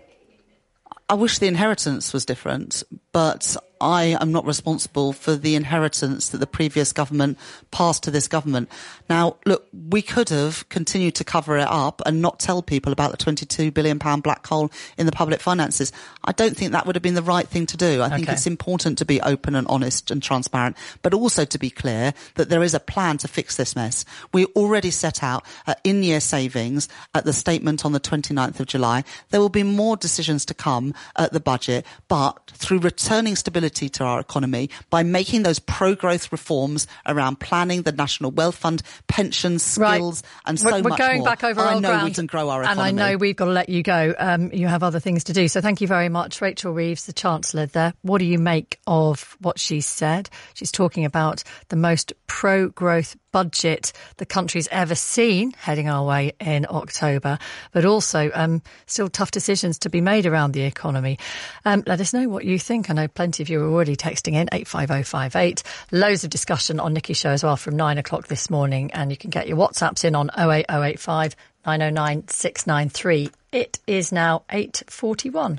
I wish the inheritance was different, but I am not responsible for the inheritance that the previous government passed to this government. Now, look, we could have continued to cover it up and not tell people about the twenty-two billion pounds black hole in the public finances. I don't think that would have been the right thing to do. I think Okay. it's important to be open and honest and transparent, but also to be clear that there is a plan to fix this mess. We already set out uh, in-year savings at the statement on the twenty-ninth of July. There will be more decisions to come at the budget, but through returning stability to our economy, by making those pro-growth reforms around planning, the National Wealth Fund, pensions, skills, right. and so we're, we're much going more. back over I old know ground, we can grow our and economy. I know we've got to let you go. Um, you have other things to do. So thank you very much, Rachel Reeves, the Chancellor there. What do you make of what she said? She's talking about the most pro-growth budget the country's ever seen heading our way in October, but also um, still tough decisions to be made around the economy. Um, let us know what you think. I know plenty of you are already texting in eight five oh five eight. Loads of discussion on Nikki's show as well from nine o'clock this morning, and you can get your WhatsApps in on oh eight oh eight five nine oh nine six nine three. It is now eight forty-one.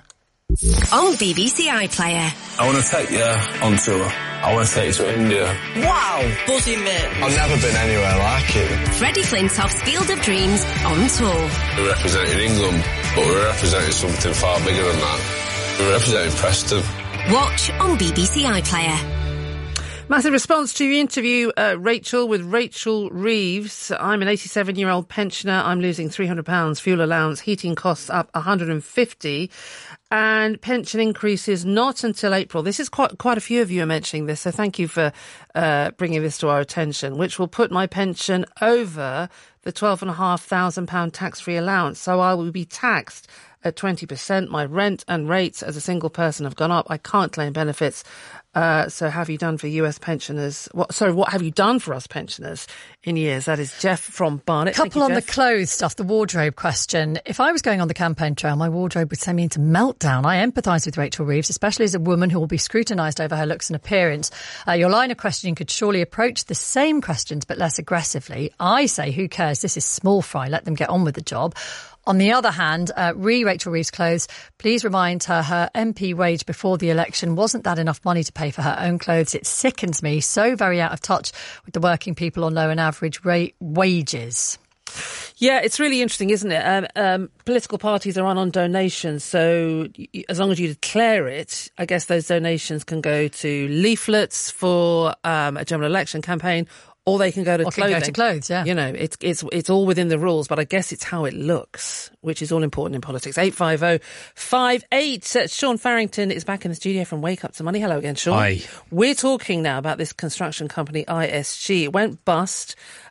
On B B C iPlayer. I want to take you on tour. I want to take you to India. Wow, buzzing mate. I've never been anywhere like it. Freddie Flintoff's Field of Dreams on tour. We're representing England, but we're representing something far bigger than that. We're representing Preston. Watch on B B C iPlayer. Massive response to your interview, uh, Rachel, with Rachel Reeves. I'm an eighty-seven-year-old pensioner. I'm losing three hundred pounds. Fuel allowance, heating costs up one hundred fifty. And pension increases not until April. This is quite quite a few of you are mentioning this, so thank you for uh, bringing this to our attention, which will put my pension over the twelve thousand five hundred pounds tax-free allowance. So I will be taxed at twenty percent. My rent and rates as a single person have gone up. I can't claim benefits. Uh, so have you done for U S pensioners? What, sorry, what have you done for us pensioners in years? That is Jeff from Barnet. Couple you, on Jeff. the clothes stuff, the wardrobe question. If I was going on the campaign trail, my wardrobe would send me into meltdown. I empathise with Rachel Reeves, especially as a woman who will be scrutinised over her looks and appearance. Uh, your line of questioning could surely approach the same questions, but less aggressively. I say, who cares? This is small fry. Let them get on with the job. On the other hand, uh, re Rachel Reeves' clothes, please remind her her M P wage before the election wasn't that enough money to pay for her own clothes. It sickens me. So very out of touch with the working people on low and average rate wages. Yeah, it's really interesting, isn't it? Um, um, political parties are on on donations, so y- as long as you declare it, I guess those donations can go to leaflets for um, a general election campaign, or they can go to or clothing. Can go to clothes, yeah. You know, it's it's it's all within the rules, but I guess it's how it looks, which is all important in politics. eight five oh five eight. Uh, Sean Farrington is back in the studio from Wake Up to Money. Hello again, Sean. Hi. We're talking now about this construction company, I S G. It went bust.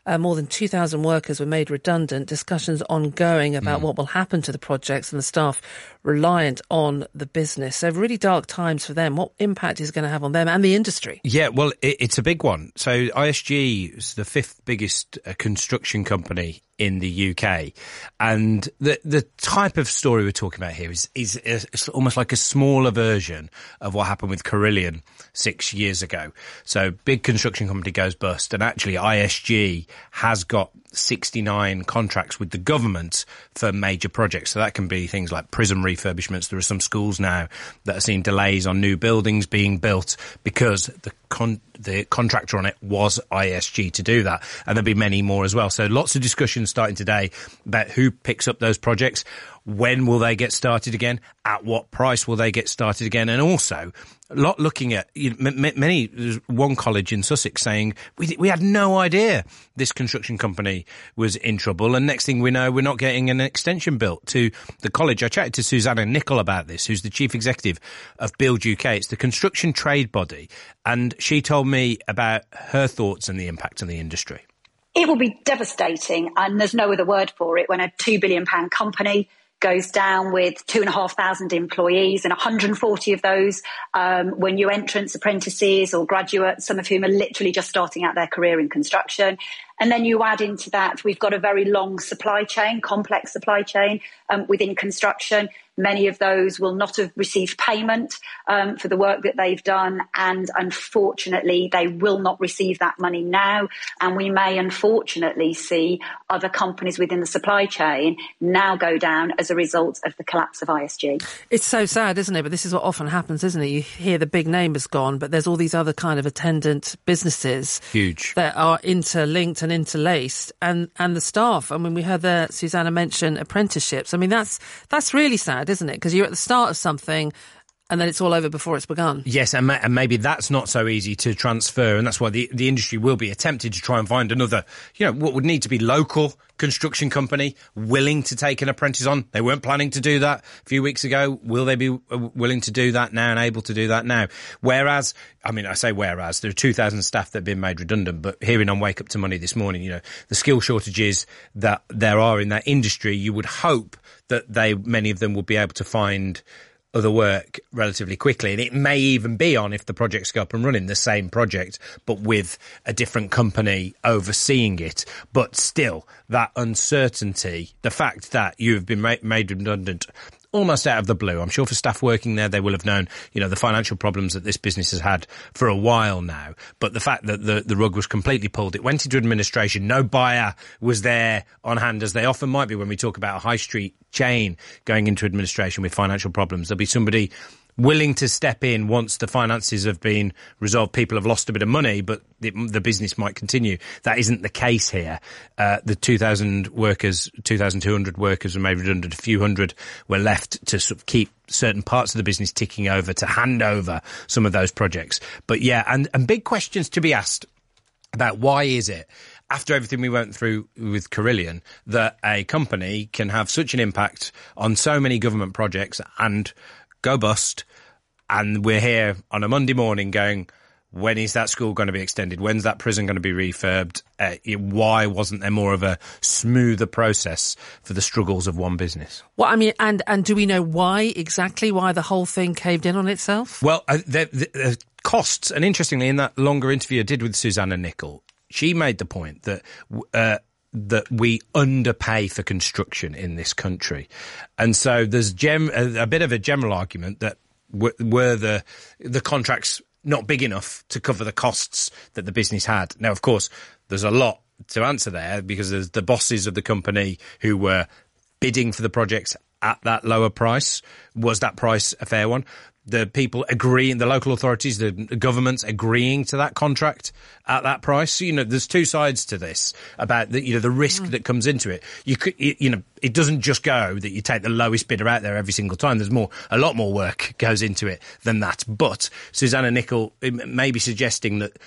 Uh, more than two thousand workers were made redundant. Discussions ongoing about Mm. what will happen to the projects and the staff reliant on the business. So really dark times for them. What impact is it going to have on them and the industry? Yeah, well, it, it's a big one. So I S G is the fifth biggest uh, construction company in the U K, and the the type of story we're talking about here is is, is almost like a smaller version of what happened with Carillion six years ago. So big construction company goes bust, and actually I S G has got sixty-nine contracts with the government for major projects. So that can be things like prison refurbishments. There are some schools now that are seeing delays on new buildings being built because the con- the contractor on it was I S G to do that. And there'll be many more as well. So lots of discussions starting today about who picks up those projects. When will they get started again? At what price will they get started again? And also, a lot looking at you know, m- many. There's one college in Sussex saying we we had no idea this construction company was in trouble, and next thing we know, we're not getting an extension built to the college. I chatted to Susanna Nicol about this, who's the chief executive of Build U K. It's the construction trade body, and she told me about her thoughts and the impact on the industry. It will be devastating, and there's no other word for it when a two billion pound company goes down with two and a half thousand employees, and one hundred forty of those um, were new entrants, apprentices or graduates, some of whom are literally just starting out their career in construction. And then you add into that, we've got a very long supply chain, complex supply chain um, within construction. Many of those will not have received payment um, for the work that they've done. And unfortunately, they will not receive that money now. And we may unfortunately see other companies within the supply chain now go down as a result of the collapse of I S G. It's so sad, isn't it? But this is what often happens, isn't it? You hear the big name has gone, but there's all these other kind of attendant businesses. Huge. That are interlinked and interlaced, and, and the staff. I mean, we heard there Susanna mention apprenticeships. I mean, that's that's really sad, isn't it? Because you're at the start of something and then it's all over before it's begun. Yes, and, ma- and maybe that's not so easy to transfer, and that's why the, the industry will be attempted to try and find another, you know, what would need to be local construction company willing to take an apprentice on. They weren't planning to do that a few weeks ago. Will they be willing to do that now and able to do that now? Whereas, I mean, I say whereas, there are two thousand staff that have been made redundant, but hearing on Wake Up to Money this morning, you know, the skill shortages that there are in that industry, you would hope that they, many of them will be able to find other work relatively quickly. And it may even be on, if the projects go up and running, the same project, but with a different company overseeing it. But still, that uncertainty, the fact that you have been ma- made redundant almost out of the blue. I'm sure for staff working there, they will have known, you know, the financial problems that this business has had for a while now. But the fact that the, the rug was completely pulled, it went into administration, no buyer was there on hand, as they often might be when we talk about a high street chain going into administration with financial problems. There'll be somebody willing to step in once the finances have been resolved. People have lost a bit of money, but the, the business might continue. That isn't the case here. Uh, the two thousand workers, two thousand two hundred workers were made redundant. A few hundred were left to sort of keep certain parts of the business ticking over, to hand over some of those projects. But yeah, and, and big questions to be asked about why is it, after everything we went through with Carillion, that a company can have such an impact on so many government projects and go bust, and we're here on a Monday morning going, when is that school going to be extended? When's that prison going to be refurbed? Uh, why wasn't there more of a smoother process for the struggles of one business? Well, I mean, and, and do we know why, exactly why the whole thing caved in on itself? Well, uh, the, the, the costs, and interestingly, in that longer interview I did with Susanna Nicol, she made the point that uh, that we underpay for construction in this country. And so there's gem, a, a bit of a general argument that w- were the the contracts not big enough to cover the costs that the business had. Now, of course, there's a lot to answer there, because there's the bosses of the company who were bidding for the projects at that lower price. Was that price a fair one? The people agreeing, the local authorities, the governments agreeing to that contract at that price. So, you know, there's two sides to this about the, you know, the risk mm. that comes into it. You could, you know, it doesn't just go that you take the lowest bidder out there every single time. There's more, a lot more work goes into it than that. But Susanna Nicol may be suggesting that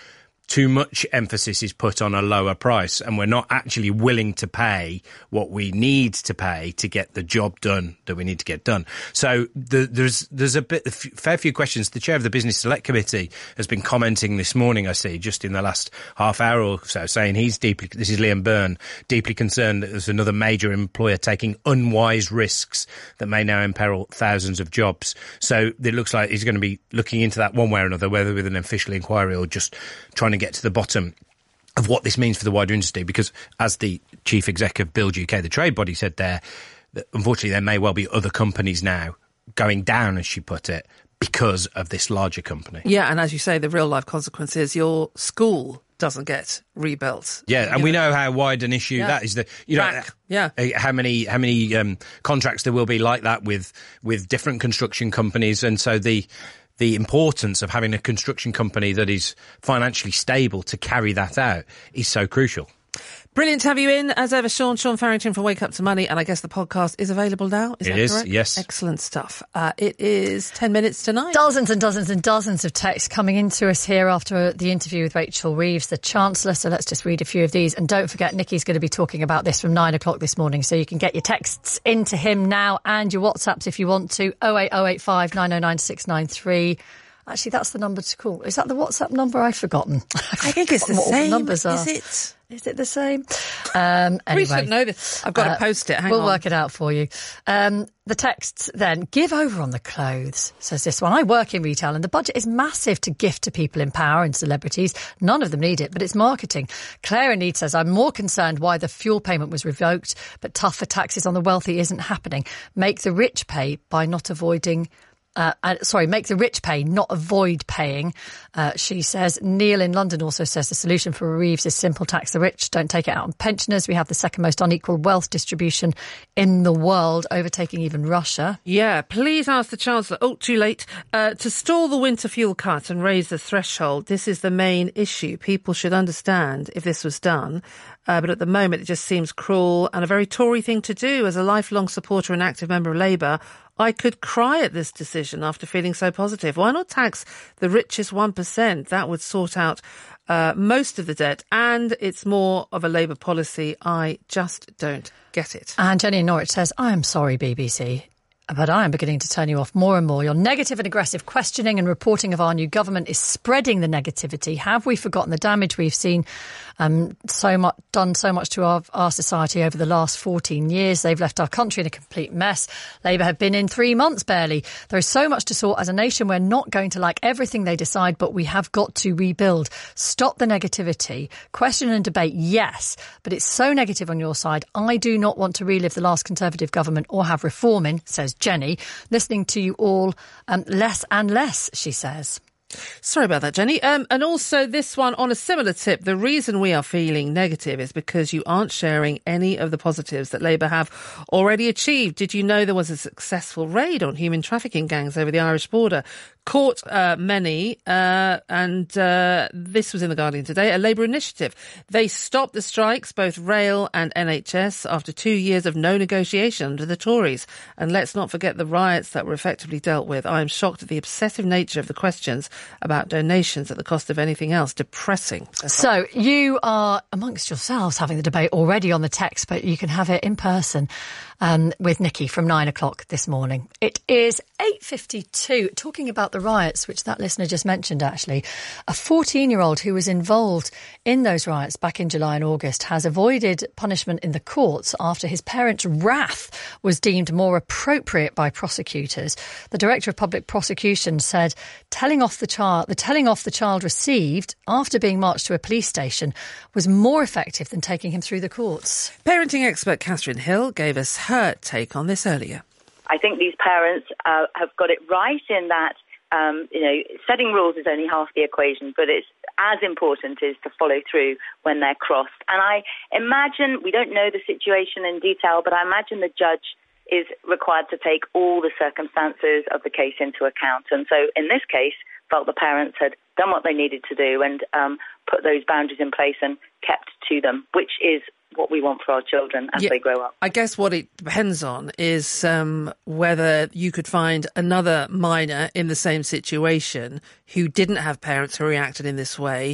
too much emphasis is put on a lower price and we're not actually willing to pay what we need to pay to get the job done that we need to get done. So the, there's there's a bit a fair few questions. The chair of the Business Select Committee has been commenting this morning, I see, just in the last half hour or so, saying he's deeply, this is Liam Byrne, deeply concerned that there's another major employer taking unwise risks that may now imperil thousands of jobs. So it looks like he's going to be looking into that one way or another, whether with an official inquiry or just trying to get to the bottom of what this means for the wider industry, because as the chief exec of Build U K, the trade body, said there, that unfortunately there may well be other companies now going down, as she put it, because of this larger company. Yeah, and as you say, the real life consequence is your school doesn't get rebuilt. Yeah, and you we know. know how wide an issue Yeah. that is. That you know, Track. Yeah. how many how many um, contracts there will be like that with with different construction companies, and so the. The importance of having a construction company that is financially stable to carry that out is so crucial. Brilliant to have you in, as ever, Sean. Sean Farrington from Wake Up to Money, and I guess the podcast is available now. Is It that is, correct? yes. Excellent stuff. Uh, it is ten minutes to nine. Dozens and dozens and dozens of texts coming into us here after the interview with Rachel Reeves, the Chancellor. So let's just read a few of these. And don't forget, Nikki's going to be talking about this from nine o'clock this morning. So you can get your texts into him now and your WhatsApps if you want to. oh eight oh eight five nine oh nine six nine three. Actually, that's the number to call. Is that the WhatsApp number? I've forgotten. I think it's the what all same. numbers are. Is it? Is it the same? Um, anyway, We should know this. I've got to uh, post it. Hang we'll on. work it out for you. Um, the texts then. Give over on the clothes, says this one. I work in retail and the budget is massive to gift to people in power and celebrities. None of them need it, but it's marketing. Claire in Need says, I'm more concerned why the fuel payment was revoked, but tougher taxes on the wealthy isn't happening. Make the rich pay by not avoiding... Uh, uh, sorry, make the rich pay, not avoid paying, uh, she says. Neil in London also says the solution for Reeves is simple: tax the rich, don't take it out on pensioners. We have the second most unequal wealth distribution in the world, overtaking even Russia. Yeah, please ask the Chancellor, oh, too late, uh, to stall the winter fuel cut and raise the threshold. This is the main issue. People should understand if this was done. Uh, but at the moment, it just seems cruel and a very Tory thing to do. As a lifelong supporter and active member of Labour, I could cry at this decision after feeling so positive. Why not tax the richest one percent? That would sort out uh, most of the debt. And it's more of a Labour policy. I just don't get it. And Jenny in Norwich says, I am sorry, B B C, but I am beginning to turn you off more and more. Your negative and aggressive questioning and reporting of our new government is spreading the negativity. Have we forgotten the damage we've seen um, so much done so much to our, our society over the last fourteen years? They've left our country in a complete mess. Labour have been in three months barely. There is so much to sort. As a nation, we're not going to like everything they decide, but we have got to rebuild. Stop the negativity. Question and debate, yes, but it's so negative on your side. I do not want to relive the last Conservative government or have reform in, says Jenny. Listening to you all um, less and less, she says. Sorry about that, Jenny. Um, and also this one on a similar tip. The reason we are feeling negative is because you aren't sharing any of the positives that Labour have already achieved. Did you know there was a successful raid on human trafficking gangs over the Irish border? Caught uh, many, uh, and uh, this was in The Guardian today, a Labour initiative. They stopped the strikes, both rail and N H S, after two years of no negotiation under the Tories. And let's not forget the riots that were effectively dealt with. I am shocked at the obsessive nature of the questions about donations at the cost of anything else. Depressing. So you are amongst yourselves having the debate already on the text, but you can have it in person um, with Nikki from nine o'clock this morning. It is eight fifty-two. Talking about the riots, which that listener just mentioned, actually, a fourteen-year-old who was involved in those riots back in July and August has avoided punishment in the courts after his parents' wrath was deemed more appropriate by prosecutors. The Director of Public Prosecution said telling off the child, the telling off the child received after being marched to a police station was more effective than taking him through the courts. Parenting expert Catherine Hill gave us her take on this earlier. I think these parents uh, have got it right in that, um, you know, setting rules is only half the equation, but it's as important is to follow through when they're crossed. And I imagine, we don't know the situation in detail, but I imagine the judge is required to take all the circumstances of the case into account. And so in this case, felt the parents had done what they needed to do and um, put those boundaries in place and kept to them, which is what we want for our children as yeah, they grow up. I guess what it depends on is um, whether you could find another minor in the same situation who didn't have parents who reacted in this way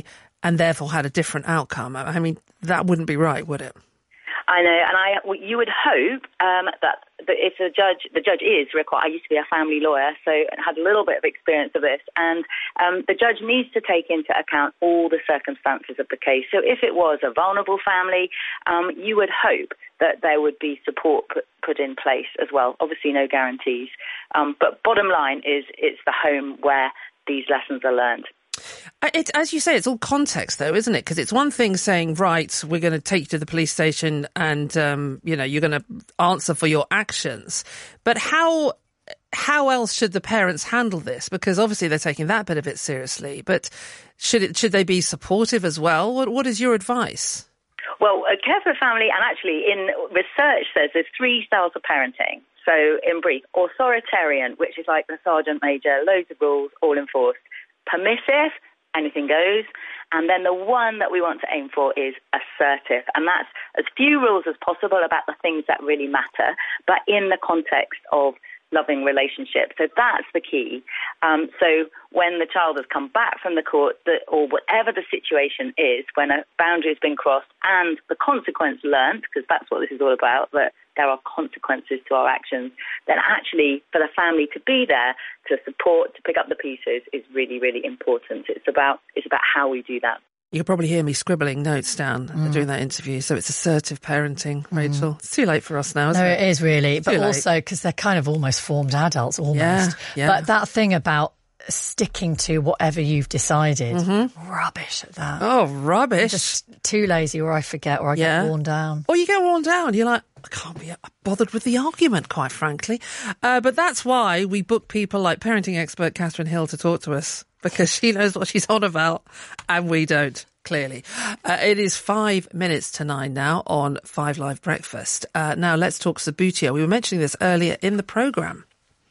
and therefore had a different outcome. I mean, that wouldn't be right, would it? I know, and I you would hope um, that, that if the judge, the judge is required. I used to be a family lawyer, so I had a little bit of experience of this, and um, the judge needs to take into account all the circumstances of the case. So if it was a vulnerable family, um, you would hope that there would be support put, put in place as well. Obviously, no guarantees, um, but bottom line is it's the home where these lessons are learned. It's, as you say, it's all context, though, isn't it? Because it's one thing saying, right, we're going to take you to the police station and, um, you know, you're going to answer for your actions. But how how else should the parents handle this? Because obviously they're taking that bit of it seriously. But should it should they be supportive as well? What What is your advice? Well, uh, care for the family, and actually in research says there's three styles of parenting. So in brief, authoritarian, which is like the sergeant major, loads of rules, all enforced. Permissive, anything goes, and then the one that we want to aim for is assertive, and that's as few rules as possible about the things that really matter, but in the context of loving relationships. So that's the key. Um, so when the child has come back from the court, the, or whatever the situation is, when a boundary has been crossed and the consequence learned, because that's what this is all about, that there are consequences to our actions, then actually for the family to be there to support, to pick up the pieces is really, really important. It's about it's about how we do that. You can probably hear me scribbling notes down mm. during that interview. So it's assertive parenting, Rachel. Mm. It's too late for us now, isn't no, it? No, it is really. It's but also because they're kind of almost formed adults, almost. Yeah, yeah. But that thing about sticking to whatever you've decided, mm-hmm. rubbish at that. Oh, rubbish. I'm just too lazy, or I forget, or I yeah. get worn down. Or you get worn down. You're like, I can't be bothered with the argument, quite frankly. Uh, but that's why we book people like parenting expert Catherine Hill to talk to us, because she knows what she's on about and we don't, clearly. Uh, it is five minutes to nine now on Five Live Breakfast. Uh, now let's talk Subbuteo. We were mentioning this earlier in the programme.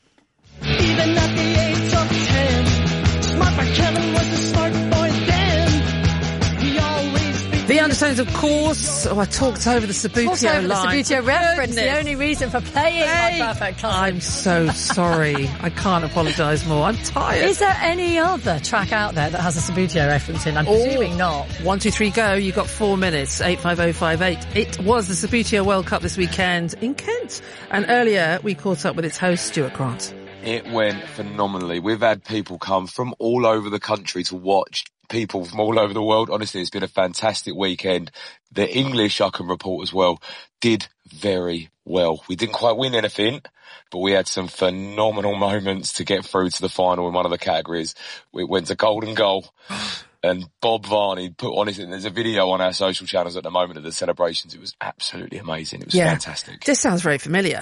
Even at the age of ten, smart by Kevin was a smart boy then. He always beat the undertones, of course. Oh, I talked over the Subbuteo talked over line. the Subbuteo reference, Goodness. The only reason for playing hey, My Perfect Cousin. I'm so sorry. I can't apologise more. I'm tired. Is there any other track out there that has a Subbuteo reference in? I'm oh, presuming not. One, two, three, go. You've got four minutes. eight five oh five eight. It was the Subbuteo World Cup this weekend in Kent. And earlier we caught up with its host, Stuart Grant. It went phenomenally. We've had people come from all over the country to watch, people from all over the world. Honestly, it's been a fantastic weekend. The English, I can report as well, did very well. We didn't quite win anything, but we had some phenomenal moments to get through to the final in one of the categories. We went to golden goal. And Bob Varney put on his, there's a video on our social channels at the moment of the celebrations. It was absolutely amazing. It was yeah. fantastic. This sounds very familiar.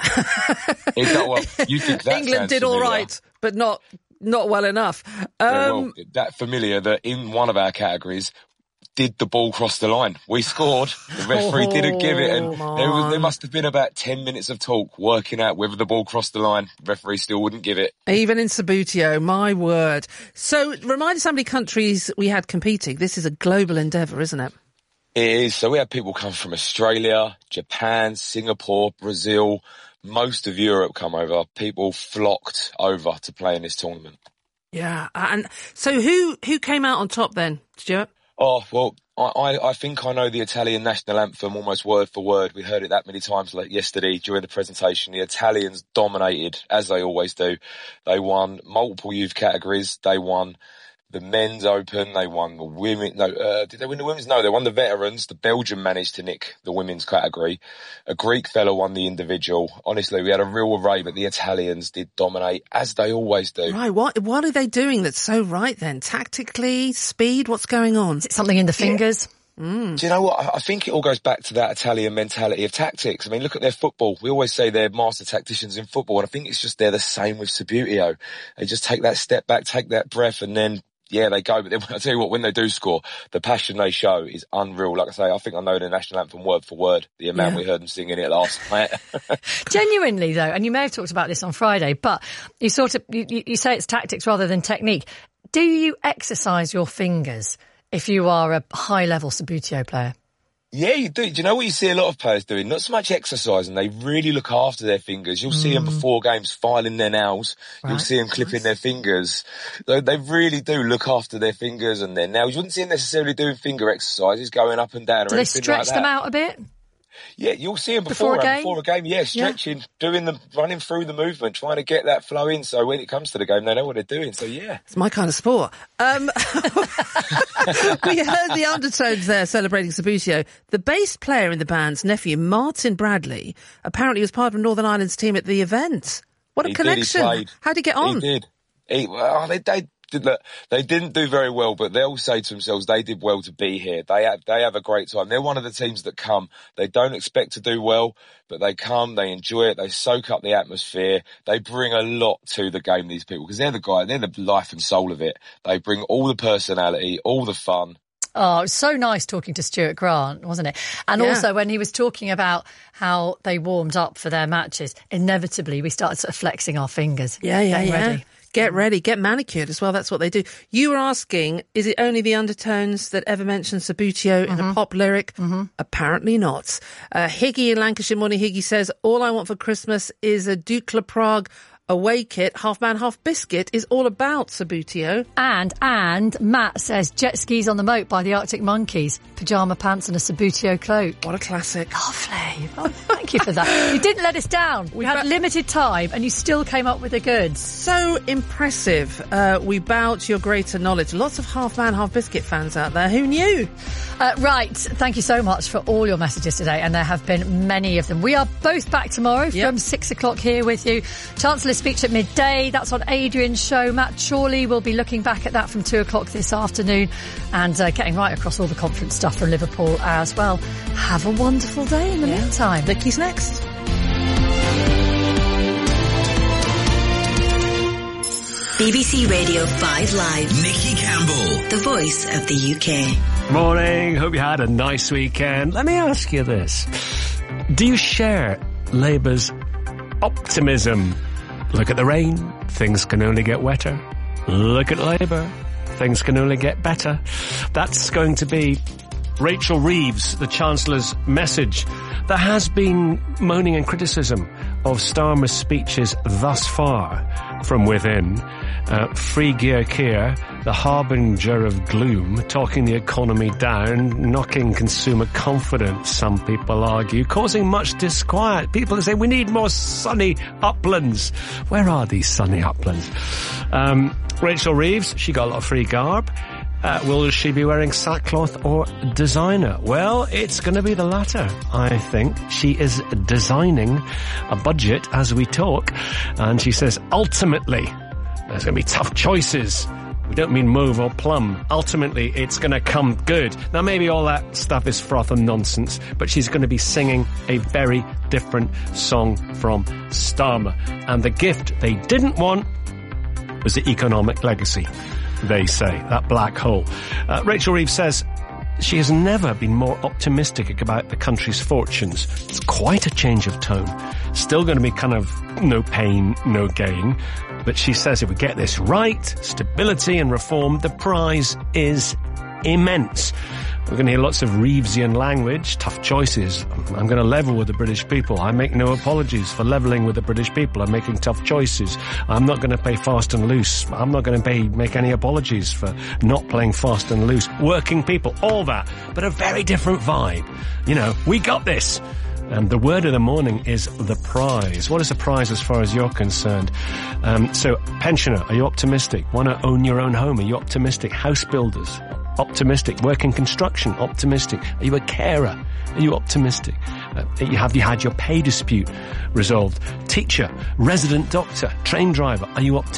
It's not, well, you think that England did familiar. all right, but not not well enough. Um, yeah, well, that familiar that in one of our categories, did the ball cross the line? We scored. The referee oh, didn't give it, and there, was, there must have been about ten minutes of talk working out whether the ball crossed the line. The referee still wouldn't give it. Even in Subbuteo, my word. So, remind us how many countries we had competing. This is a global endeavour, isn't it? It is. So we had people come from Australia, Japan, Singapore, Brazil, most of Europe come over. People flocked over to play in this tournament. Yeah, and so who who came out on top then, Stuart? Oh, well, I, I think I know the Italian national anthem almost word for word. We heard it that many times like yesterday during the presentation. The Italians dominated, as they always do. They won multiple youth categories. They won the men's open. They won the women. No, uh, did they win the women's? No, they won the veterans. The Belgian managed to nick the women's category. A Greek fella won the individual. Honestly, we had a real array, but the Italians did dominate, as they always do. Right. What, what are they doing that's so right then? Tactically, speed, what's going on? Is it something in the fingers? Yeah. Mm. Do you know what? I think it all goes back to that Italian mentality of tactics. I mean, look at their football. We always say they're master tacticians in football, and I think it's just they're the same with Subbuteo. They just take that step back, take that breath, and then yeah, they go, but then I'll tell you what, when they do score, the passion they show is unreal. Like I say, I think I know the national anthem word for word, the amount yeah. we heard them singing it last night. Genuinely, though, and you may have talked about this on Friday, but you sort of, you, you say it's tactics rather than technique. Do you exercise your fingers if you are a high-level Subbuteo player? Yeah, you do. Do you know what you see a lot of players doing? Not so much exercise, and they really look after their fingers. You'll mm. see them before games filing their nails. Right. You'll see them clipping nice. their fingers. So they really do look after their fingers and their nails. You wouldn't see them necessarily doing finger exercises, going up and down. Do or they anything stretch like that. them out a bit? Yeah, you'll see them before, before a game. Before a game, yeah, stretching, yeah. doing the running through the movement, trying to get that flow in. So when it comes to the game, they know what they're doing. So yeah, it's my kind of sport. Um, we heard the undertones there celebrating Subbuteo. The bass player in the band's nephew, Martin Bradley, apparently was part of Northern Ireland's team at the event. What a he connection! Did, he played. How'd he get on? He did. He, well, they, they did. Look, they didn't do very well, but they'll say to themselves they did well to be here. They have, they have a great time. They're one of the teams that come. They don't expect to do well, but they come, they enjoy it, they soak up the atmosphere. They bring a lot to the game, these people, because they're the guy, they're the life and soul of it. They bring all the personality, all the fun. Oh, it was so nice talking to Stuart Grant, wasn't it? And Yeah. also when he was talking about how they warmed up for their matches, inevitably we started sort of flexing our fingers. Yeah, yeah, getting yeah. ready. Get ready, get manicured as well. That's what they do. You were asking, is it only the undertones that ever mention Subbuteo in a pop lyric? Mm-hmm. Apparently not. Uh, Higgy in Lancashire, morning Higgy says, all I want for Christmas is a Dukla Prague away kit, half man, half biscuit, is all about Subbuteo. And, and Matt says jet skis on the moat by the Arctic Monkeys, pyjama pants and a Subbuteo cloak. What a classic. Lovely. Oh, thank you for that. You didn't let us down. We had limited time and you still came up with the goods. So impressive. Uh, we bow to your greater knowledge. Lots of half man, half biscuit fans out there. Who knew? Uh, right. Thank you so much for all your messages today, and there have been many of them. We are both back tomorrow Yep. from six o'clock here with you. Chancellor's speech at midday. That's on Adrian's show. Matt Chorley will be looking back at that from two o'clock this afternoon and uh, getting right across all the conference stuff from Liverpool as well. Have a wonderful day in the Yeah. meantime. Vicky's next. B B C Radio five Live. Nikki Campbell. The voice of the U K. Morning. Hope you had a nice weekend. Let me ask you this. Do you share Labour's optimism? Look at the rain. Things can only get wetter. Look at Labour. Things can only get better. That's going to be Rachel Reeves, the Chancellor's message. There has been moaning and criticism of Starmer's speeches thus far from within. Uh, Free Gear Keir, the harbinger of gloom, talking the economy down, knocking consumer confidence, some people argue, causing much disquiet. People say we need more sunny uplands. Where are these sunny uplands? Um, Rachel Reeves, she got a lot of free garb. Uh, will she be wearing sackcloth or designer? Well, it's going to be the latter, I think. She is designing a budget as we talk, and she says ultimately there's going to be tough choices. We don't mean mauve or plum. Ultimately, it's going to come good. Now, maybe all that stuff is froth and nonsense, but she's going to be singing a very different song from Starmer. And the gift they didn't want was the economic legacy, they say, that black hole. Uh, Rachel Reeves says she has never been more optimistic about the country's fortunes. It's quite a change of tone. Still going to be kind of no pain, no gain. But she says if we get this right, stability and reform, the prize is immense. We're going to hear lots of Reevesian language, tough choices. I'm going to level with the British people. I make no apologies for levelling with the British people. I'm making tough choices. I'm not going to play fast and loose. I'm not going to pay, make any apologies for not playing fast and loose. Working people, all that, but a very different vibe. You know, we got this. And the word of the morning is the prize. What is the prize as far as you're concerned? Um, so, pensioner, are you optimistic? Want to own your own home? Are you optimistic? House builders, optimistic. Work in construction, optimistic. Are you a carer? Are you optimistic? Uh, have you had your pay dispute resolved? Teacher, resident doctor, train driver, are you optimistic?